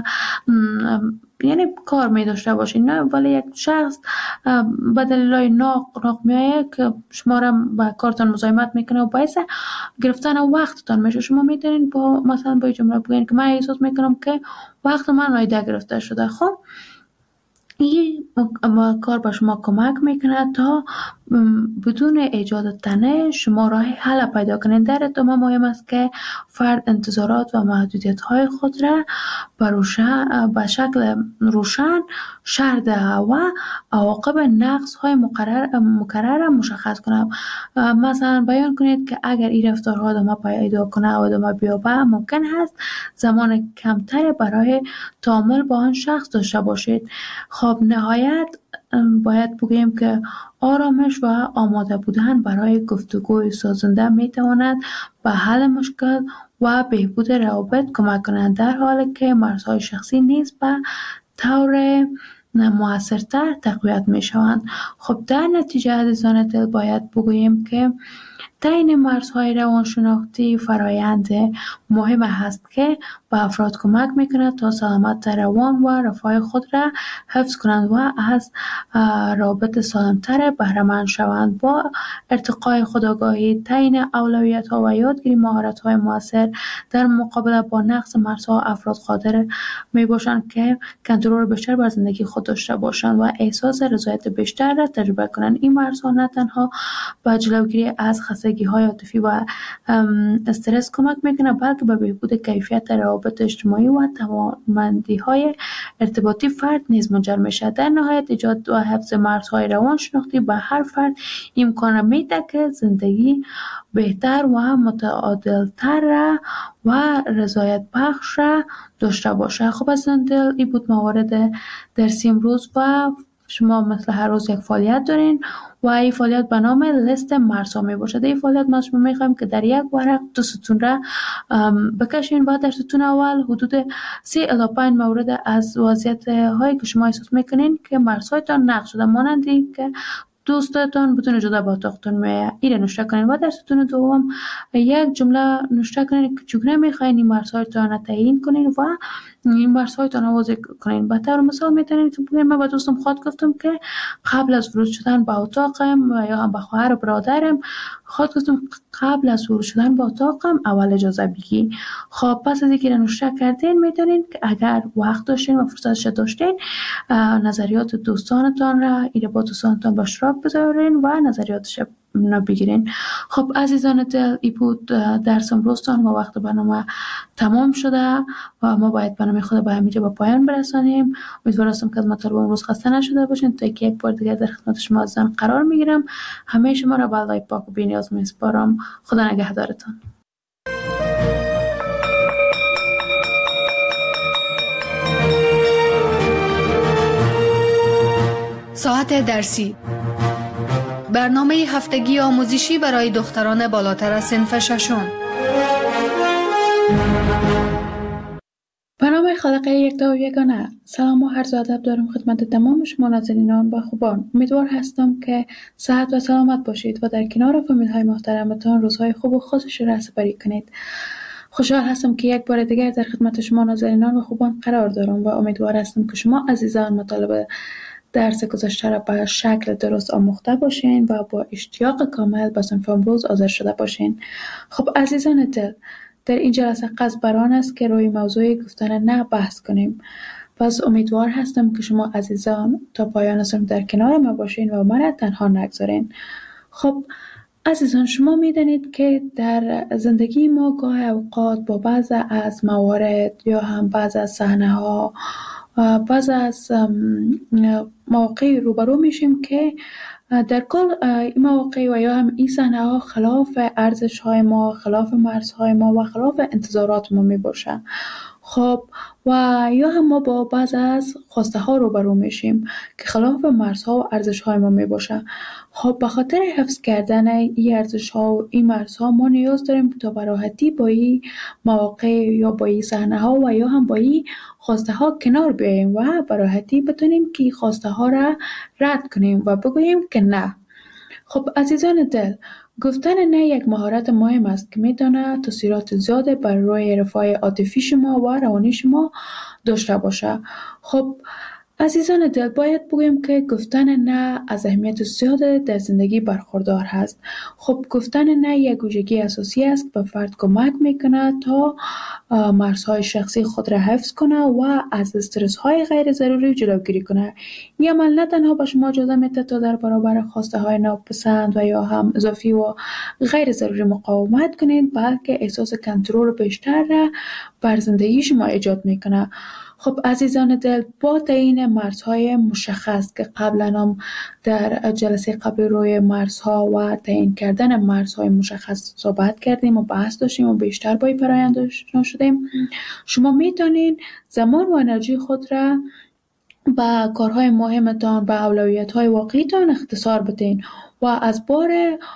یعنی کار می داشته باشین، نه ولی یک شخص به دلایل ناق ناق میایه که شما را با کارتان مزاحمت میکنه و باعث گرفتن وقتتان میشه. شما میتونین با مثلا با جمله بگین که من احساس میکنم که وقت من نادیده گرفته شده. خب این کار با شما کمک میکنه تا بدون ایجاد تنه شما راه حل پیدا کنین. در ادامه مهم است که فرد انتظارات و محدودیت های خود را به شکل روشن شرح دهد و عواقب نقص های مقرر مکرر مشخص کنه. مثلا بیان کنید که اگر این رفتارها ادامه پیدا کنه و ادامه بیابه ممکن است زمان کمتری برای تعامل با آن شخص داشته باشید. خب نهایت باید بگوییم که آرامش و آماده بودن برای گفتگوی سازنده میتواند به حل مشکل و بهبود روابط کمک کنند، در حالی که مرزهای شخصی نیز به طور مؤثرتر تقویت می شوند. خب در نتیجه عزیزان دل باید بگوییم که تعیین مرزهای روانشناختی فرایند مهم هست که به افراد کمک میکنه تا سلامت روان و رفاه خود را حفظ کنند و از رابط سالمتر بهره مند شوند. با ارتقای خودآگاهی، تعیین اولویت ها و یادگیری مهارت های موثر در مقابله با نقص مرزها، افراد قادر می باشند که کنترل بیشتر بر زندگی خود داشته باشند و احساس رضایت بیشتر را تجربه کنند. این مرزها نه تنها به جلوگیری از خستگی آلودگی های عاطفی و استرس کمک میکنه، بلکه به بهبود کیفیت روابط اجتماعی و توانمندی های ارتباطی فرد نیز منجر میشه. در نهایت ایجاد و حفظ مرزهای روانشناختی به هر فرد امکان میده که زندگی بهتر و متعادلتر و رضایت بخش داشته باشه. خب از دل این بود موارد درسی امروز و شما مثل هر روز یک فعالیت دارین و این فعالیت به نام لیست مرزها می باشد. این فعالیت ما شما می خواهیم که در یک ورق دو ستون را بکشین و در ستون اول حدود سی الی پنج مورد از وضعیت هایی که شما احساس میکنین که مرزهایتان نقض شده، مانندی که دوستتان بدون اجازه به اتاقتان میآید، این نوشته کنین و در ستون دوم یک جمله نوشته کنین که چگونه میخواین این مرزهایتان را تعیین کنین و این مرزهایتان واضح کنین. به طور مثال میتونین که بگین من با دوستم خود گفتم که قبل از ورود شدن به اتاقم و یا هم به خواهر و برادرم خود گفتم قبل از ورود شدن به اتاقم اول اجازه بگی. خب پس از اینکه نوشته کردین میتونین که اگر وقت داشتین و فرصتش داشتین نظریات دوستانتان را این با دوستانتان به اشتراک بذارین و نظریاتش بگیرین. خب عزیزان دل، این بود درس امروزتان و وقت برنامه تمام شده و ما باید برنامه خود به همینجا به پایان برسانیم. امیدوارم که از مطالب امروز خسته نشده باشین. تا که یک بار دیگر در خدمت شما عزیزان قرار میگیرم. همه شما را به الله پاک و بی‌نیاز میسپارم. خدا نگهدارتان. ساعت درسی، برنامه هفتگی آموزشی برای دختران بالاتر از صنف ششم. برنامه خالقه یکتا و یگانه. سلام و عرض ادب دارم خدمت تمام شما ناظرینان و خوبان. امیدوار هستم که صحت و سلامت باشید و در کنار فامیل های محترمتان روزهای خوب و خوش را سپری کنید. خوشحال هستم که یک بار دیگر در خدمت شما ناظرینان و خوبان قرار دارم و امیدوار هستم که شما عزیزان مطالب درس گذشته را به شکل درست آموخته باشین و با اشتیاق کامل به صنف امروز حاضر شده باشین. خب عزیزان دل، در این جلسه قصد بر آن است که روی موضوع گفتن نه بحث کنیم. پس امیدوار هستم که شما عزیزان تا پایان صنف در کنار ما باشین و مرا تنها نگذارین. خب عزیزان، شما میدانید که در زندگی ما گاه اوقات با بعض از موارد یا هم بعض از صحنه‌ها بعض از مواقع روبرو میشیم که در کل این مواقع و یا هم این صحنه ها خلاف ارزش های ما، خلاف مرزهای ما و خلاف انتظارات ما می باشه. خب و یا هم ما با بعض از خواسته ها روبرو میشیم که خلاف مرزها و ارزش های ما می باشه. خب به خاطر حفظ کردن این ارزش ها و این مرزها ما نیاز داریم تا به راحتی با این مواقع یا با این صحنه ها و یا هم با این خواسته ها کنار بیاییم و به راحتی بتونیم که خواسته ها را رد کنیم و بگوییم که نه. خب عزیزان دل، گفتن نه یک مهارت مهم است که میتونه تاثیرات زیاده بر روی رفاه عاطفی شما و روانی شما داشته باشه. خب عزیزان دل، باید بگویم که گفتن نه از اهمیت زیاد در زندگی برخوردار هست. خب گفتن نه یک ویژگی اساسی است که به فرد کمک میکنه تا مرزهای شخصی خود را حفظ کنه و از استرس های غیر ضروری جلوگیری کنه. این عمل نه تنها به شما اجازه میده تا در برابر خواسته های ناپسند و یا هم اضافی و غیر ضروری مقاومت کنید، بلکه احساس کنترل بیشتر را بر زندگی شما ایجاد میکنه. خب عزیزان دل، با تعیین مرزهای مشخص که قبلا هم در جلسه قبل روی مرزها و تعیین کردن مرزهای مشخص صحبت کردیم و بحث داشتیم و بیشتر با این فرآیند آشنا شدیم، شما میتونین زمان و انرژی خود را به کارهای مهمتان، به اولویت‌های واقعیتان اختصار بدین و از بار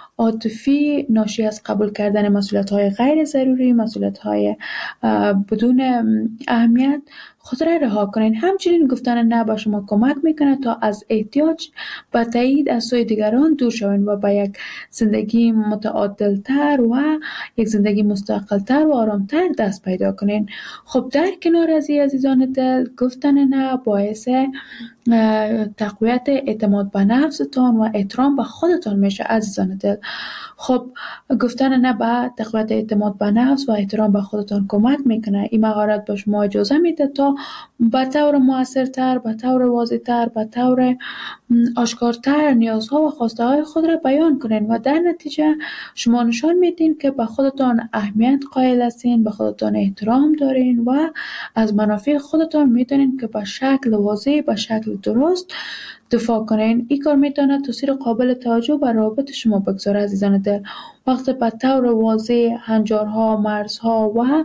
عاطفی ناشی از قبول کردن مسئولیت‌های غیر ضروری، مسئولیت‌های بدون اهمیت خود را رها کنین. همچنین گفتن نه به شما کمک میکنه تا از احتیاج به تایید از سوی دیگران دور شوین و به یک زندگی متعادلتر و یک زندگی مستقلتر و آرامتر دست پیدا کنین. خب در کنار از این عزیزان دل، گفتن نه باعث تقویت اعتماد به نفستان و احترام به خودتان خودتان میشه عزیزان دل. خب گفتن نه به تقویت اعتماد به نفس و احترام به خودتان کمک میکنه. این مهارت به شما اجازه میده تا به طور موثرتر، به طور واضح‌تر، به طور آشکارتر نیازها و خواسته های خود را بیان کنین و در نتیجه شما نشان میدین که به خودتان اهمیت قائل هستین، به خودتان احترام دارین و از منافع خودتان میدونین که به شکل واضح، به شکل درست دفاع کنین. این کار میتونه تاثیر قابل توجه بر روابط شما بگذاره عزیزان دل. وقتی به طور واضح هنجارها، مرزها و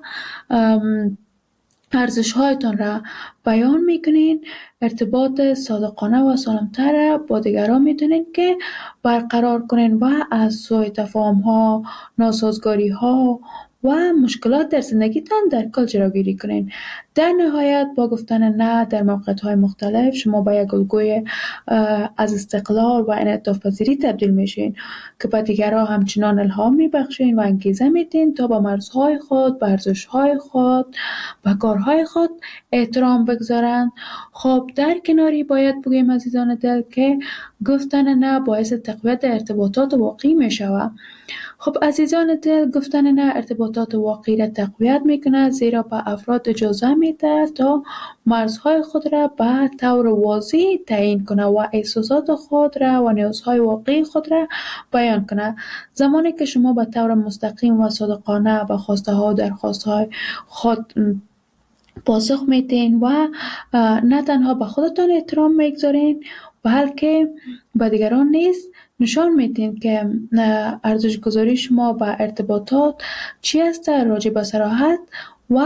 ارزش‌هایتان را بیان میکنین، ارتباط صادقانه و سالمتر با دیگران میتونین که برقرار کنین و از سوء تفاهم‌ها، ناسازگاری‌ها و مشکلات در زندگیتان در کل جلوگیری کنین. در نهایت با گفتن نه در موقعیت‌های مختلف شما به یک الگوی از استقلال و انعطاف پذیری تبدیل میشین که به دیگران همچنان الهام میبخشین و انگیزه میدین تا با مرزهای خود، به ارزش‌های خود، به کارهای خود احترام بگذارن. خب در کناری باید بگیم عزیزان دل که گفتن نه باعث تقویت ارتباطات واقعی میشود. خب عزیزان دل، گفتن نه ارتباطات واقعی را تقویت میکنه، زیرا به افراد اجازه میده تا مرزهای خود را به طور واضح تعیین کنه و احساسات خود را و نیازهای واقعی خود را بیان کنه. زمانی که شما به طور مستقیم و صادقانه به خواسته ها و درخواست های خود پاسخ میدین و نه تنها به خودتان احترام میگذارین بلکه به دیگران نیز نشان میدین که ارزش گذاری شما به ارتباطات چی است، راجع به صراحت و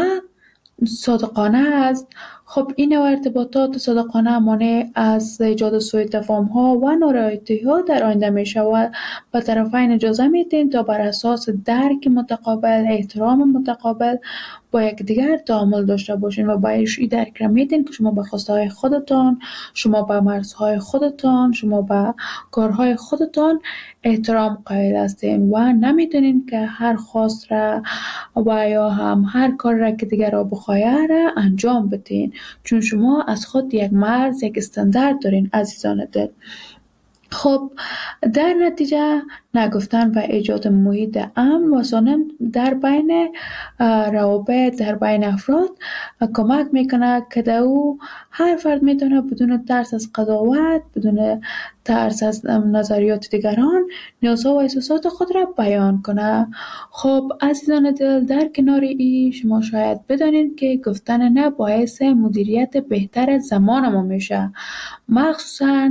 صادقانه است. خب این نوع ارتباطات صادقانه مانع از ایجاد سوء تفاهم ها و نارضایتی ها در آینده می شود. به طرفین اجازه میدین تا بر اساس درک متقابل، احترام متقابل با یکدیگر تعامل داشته باشین و باید این درک را میدین که شما به خواسته های خودتان، شما به مرزهای خودتان، شما به کارهای خودتان احترام قائل هستین و نمیدونین که هر خواست را و یا هم هر کار را که دیگر را بخواهد را انجام بدین، چون شما از خود یک مرز، یک استاندارد دارین عزیزان دل. خب در نتیجه نگفتن و ایجاد محیط امن و سالم در بین روابط، در بین افراد کمک میکنه که در او هر فرد میتونه بدون ترس از قضاوت، بدون ترس از نظریات دیگران نیازها و احساسات خود را بیان کنه. خب عزیزان دل، در کنار این شما شاید بدانید که گفتن نه باعث مدیریت بهتر زمان ما میشه. مخصوصا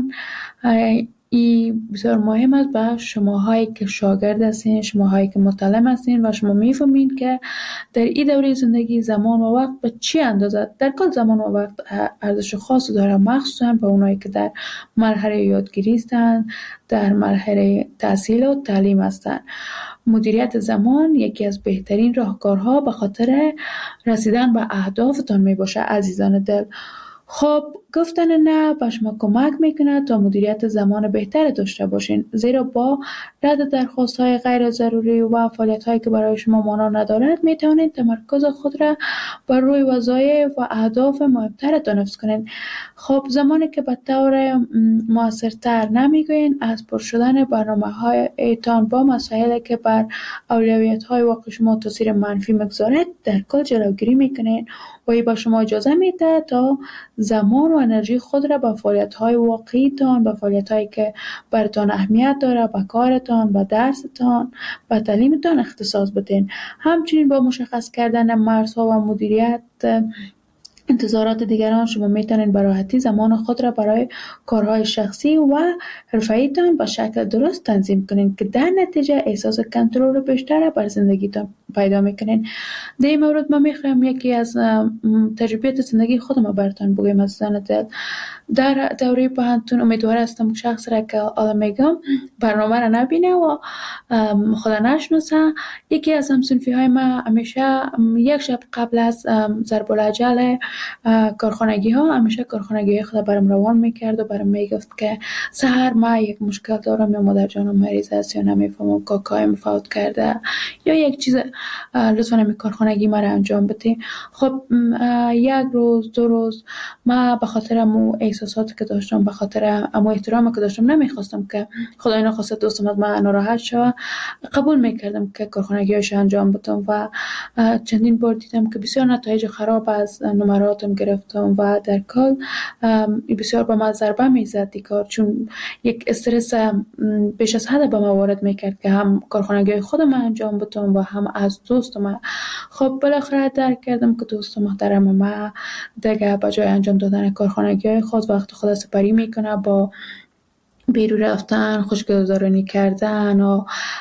این بسیار مهم است به شماهایی که شاگرد هستین، شماهایی که متعلم هستین و شما میفهمین که در این دوره زندگی زمان و وقت به چی اندازه. در کل زمان و وقت ارزش خاصی داره، مخصوصا به اونایی که در مرحله یادگیری هستند، در مرحله تحصیل و تعلیم هستند. مدیریت زمان یکی از بهترین راهکارها به خاطر رسیدن به اهدافتان می باشه عزیزان دل. خب گفتن نه به شما کمک میکنه تا مدیریت زمان بهتر داشته باشین، زیرا با رد درخواست های غیر ضروری و فعالیت هایی که برای شما معنا ندارد میتونید تمرکز خود را بر روی وظایف و اهداف مهمترتان حفظ کنین. خب زمانی که به طور موثرتر نمیگوین از پر شدن برنامه هایتان با مسائلی که بر اولویت های واقع شما تاثیر منفی میگذارد در کل جلوگیری میکنین و این با شما اجازه میده تا زمان و انرژی خود را به فعالیت‌های واقعیتان، به فعالیت‌هایی که براتان اهمیت داره، به کارتان، به درستان، به تعلیمتان اختصاص بدین. همچنین با مشخص کردن مرزها و مدیریت انتظارات دیگران شما میتونید به راحتی زمان خود را برای کارهای شخصی و حرفه‌ایتان به شکل درست تنظیم کنین که در نتیجه احساس کنترل بیشتر بر زندگیتان پیدا میکنین. در این مورد من میخوایم یکی از تجربیات زندگی خودم براتون بگم عزیزان دل. در دوره پانتون امیدوار هستم شخص را که حالا میگم برنامه را نبینه و خدا نشناسه. یکی از همسنفی های ما همیشه یک شب قبل از ضرب الاجل کارخانگی ها همیشه کارخانگی خود برام روان میکرد و برام میگفت که سهر ما یک مشکل دارم یا مادر جانم مریض است یا نمیفهمم کاکایم فوت کرده یا یک چیز، لطفا می کارخانگی ما را انجام بده. خب یک روز دو روز ما به خاطر امو احساساتی که داشتم، به خاطر امو احترامی که داشتم، نمیخواستم که خدای نخواسته دوستم از من ناراحت شود، قبول میکردم که کارخانگیش انجام بدم و چندین بار دیدم که بسیار نتایج خراب از نمراتم گرفتم و در کل بسیار به من ضربه میزد دیگه، چون یک استرس بیش از حد به من وارد میکرد که هم کارخانگی خودم انجام بدم و هم از دوستم. خب بالاخره درک کردم که دوست محترم ما دیگه به جای انجام دادن کارخانگی خود وقت خود سپری میکنه با بیرون رفتن، خوشگذرانی کردن و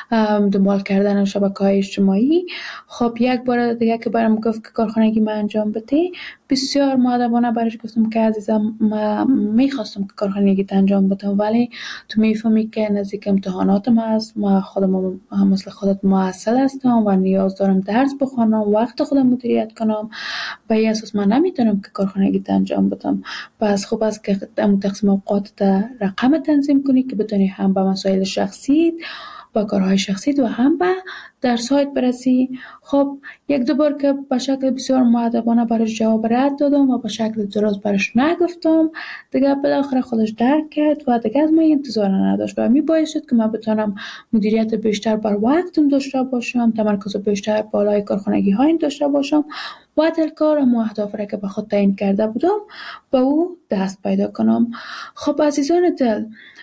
دنبال کردن شبکه‌های اجتماعی. خب یک بار دیگه که برام گفت که کارخانگی من انجام بده، بسیار مؤدبانه برش گفتم که عزیزم من میخواستم که کارخانگی انجام بدم، ولی تو میفهمی که نزدیک امتحاناتم هست، ما خودم هم مثل خودت معسل هستم و نیاز دارم درس بخونم، وقت خودم مدیریت کنم، به این اساس من نمیتونم که کارخانگی انجام بدم. پس خوب است که تقسیم اوقات رقم تنظیم کنی که بتونی هم به مسائل شخصی، با کارهای شخصی و هم به درس‌هایت برسی. خب یک دو بار که به شکل بسیار مؤدبانه برش جواب رد دادم و به شکل درست برش نگفتم، دیگه بالاخره خودش درک کرد و دیگه از من انتظار نداشت و می باعث شد که من بتونم مدیریت بیشتر بر وقتم داشته باشم، تمرکز بیشتر بالای کارخانگی های داشته باشم و در کار و اهداف را که به خود تعیین کرده بودم با او دست پیدا کنم. خب عزیزان دل،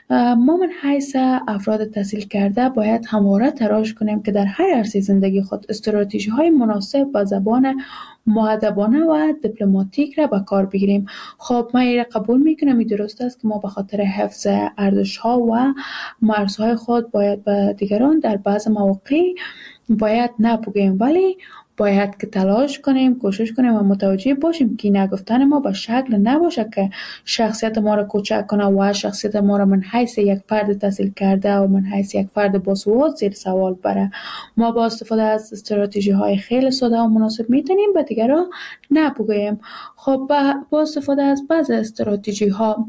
ما من حیث افراد تحصیل کرده باید همواره تلاش کنیم که در هر عرصه زندگی خود استراتژی های مناسب با زبان مؤدبانه و دیپلماتیک را به کار بگیریم. خب من این را قبول میکنم، این درست است که ما به خاطر حفظ ارزش ها و مرزهای خود باید به دیگران در بعض مواقع باید نپوگیم، ولی باید که تلاش کنیم، کوشش کنیم و متوجه باشیم که نگفتن ما به شکل نباشه که شخصیت ما را کوچک کنه و شخصیت ما را من حیث یک فرد تحصیل کرده و من حیث یک فرد باسواد زیر سوال بره. ما با استفاده از استراتژی های خیلی ساده و مناسب میتونیم به دیگران نپوگیم. خب با استفاده از بعض استراتژی ها،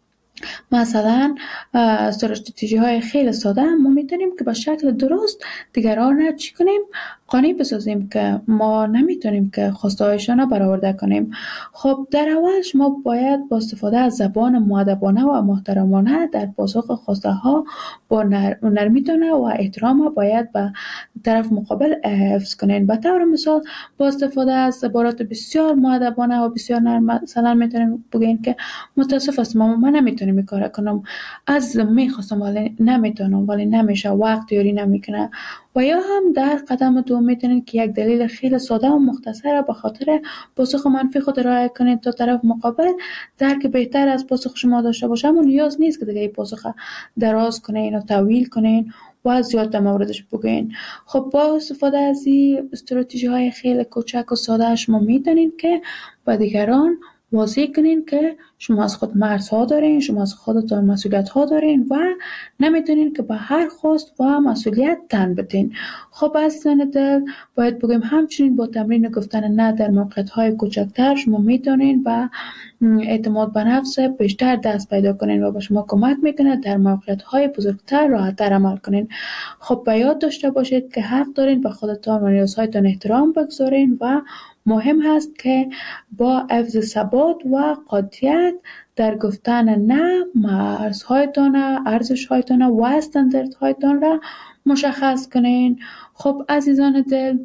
مثلا استراتژی های خیلی ساده، ما میتونیم که به شکل درست دیگران را چی کنیم؟ قانع بسازیم که ما نمیتونیم که خواسته هایشان را برآورده کنیم. خب در اولش ما باید با استفاده از زبان مؤدبانه و محترمانه در پاسخ خواسته ها با نرمیتونه و احترام باید به طرف مقابل حفظ کنیم. به طور مثال با استفاده از عبارات بسیار مؤدبانه و بسیار نرم، مثلا میتونیم بگیم که متاسف هستم اما من نمیتونم این کار کنم، از میخواستم ولی نمیتونم، ولی نمیشه، وقت یاری نمیکنه. و یا هم در قدم دوم میتونید که یک دلیل خیلی ساده و مختصر به خاطر پاسخ منفی خود ارائه کنید تا طرف مقابل درک بهتر از پاسخ شما داشته باشه، اما نیاز نیست که دیگه این پاسخ دراز کنین و طویل کنین و زیاد در موردش بگین. خب با استفاده از این استراتژی های خیلی کوچک و ساده شما میتونید که با دیگران واضح کنین که شما از خود مرزها دارین، شما از خودتان مسئولیت ها دارین و نمیتونین که به هر خواست و مسئولیت تن بدین. خب عزیزان دل، باید بگیم همچنین با تمرین گفتن نه در موقعیت های کوچکتر شما میتونین و اعتماد به نفس بیشتر دست پیدا کنین و به شما کمک میکنه در موقعیت های بزرگتر راحت‌تر عمل کنین. خب به یاد داشته باشید که حق دارین به خودتان و نیازهایتان احترام بگذارین و مهم هست که با حفظ ثبات و قاطعیت در گفتن نه مرزهایتان، ارزشهایتان و استانداردهایتان را مشخص کنین. خب عزیزان دل،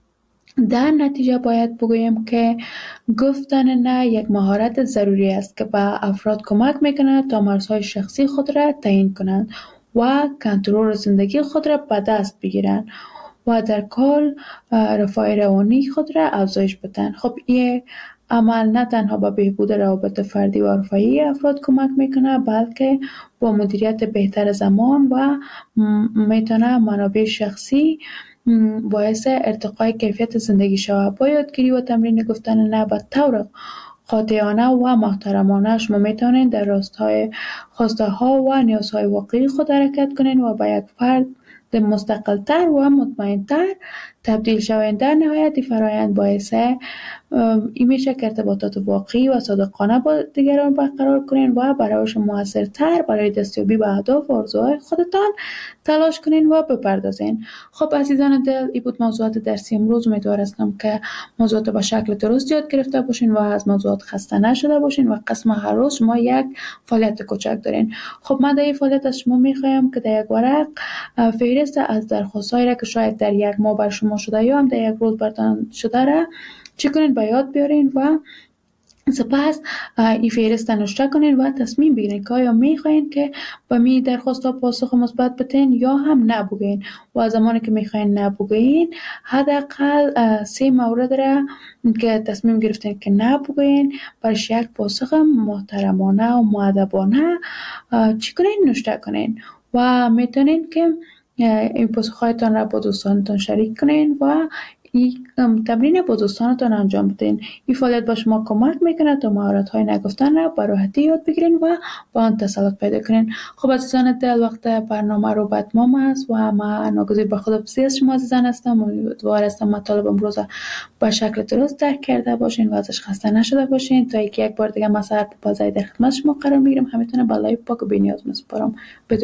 در نتیجه باید بگویم که گفتن نه یک مهارت ضروری است که به افراد کمک میکنه تا مرزهای شخصی خود را تعیین کنند و کنترل زندگی خود را به دست بگیرند و در کل رفاه روانی خود را افزایش بدن. خب این عمل نه تنها به بهبود روابط فردی و عرفی افراد کمک میکنه، بلکه با مدیریت بهتر زمان و میتونه منابع شخصی باعث ارتقای کیفیت زندگی شود. با یادگیری و تمرین گفتن نه به طور قاطعانه و محترمانه شما میتونید در راستای خواسته ها و نیازهای واقعی خود حرکت کنین و با یک فرد مستقل‌تر و مطمئن‌تر تبدیل شوند. در نهایت فرایند باعث این میشه که ارتباطات واقعی و صادقانه با دیگران برقرار کنین و برای موثرتر برای دستیابی به اهداف و آرزوهای خودتان تلاش کنین و بپردازین. خب عزیزان دل، این بود موضوعات درسی امروز. امیدوار هستم که موضوعات به شکل درست یاد گرفته باشین و از موضوعات خسته نشده باشین و قسم هر روز شما یک فعالیت کوچک دارین. خب من در این فعالیت از شما میخوایم که در یک ورق فهرست از درخواستایی را که شاید در یک ماه بر شما شده یا هم در یک روز برتان شده را چی کنین به یاد بیارین و سپس این فهرست نوشته کنین و تصمیم بگیرین که آیا میخواین که به می درخواست ها پاسخ مثبت بدین یا هم نبگین. و زمانی که میخواین نبگین حداقل سه مورد را که تصمیم گرفتین که نبگین برش یک پاسخ محترمانه و مؤدبانه چی کنین نوشته کنین و میتونین که این پاسخ‌هایتان را با دوستانتان شریک کنین و این تمرین با دوستانتان انجام بدین. این فعالیت با شما کمک میکنه تا مهارت‌های نگفتن را به راحتی یاد بگیرین و با آن تسلط پیدا کنین. خب عزیزان دل، وقت برنامه رو به اتمام است و من ناگزیر به خداحافظی از شما عزیزان هستم. امیدوار هستم مطالب امروز به شکل درست درک کرده باشین و ازش خسته نشده باشین. تا اینکه یک بار دیگه من ساعت بازی در خدمت شما قرار میگیرم، همیتونه بالای پاک و بی‌نیاز میسپارم.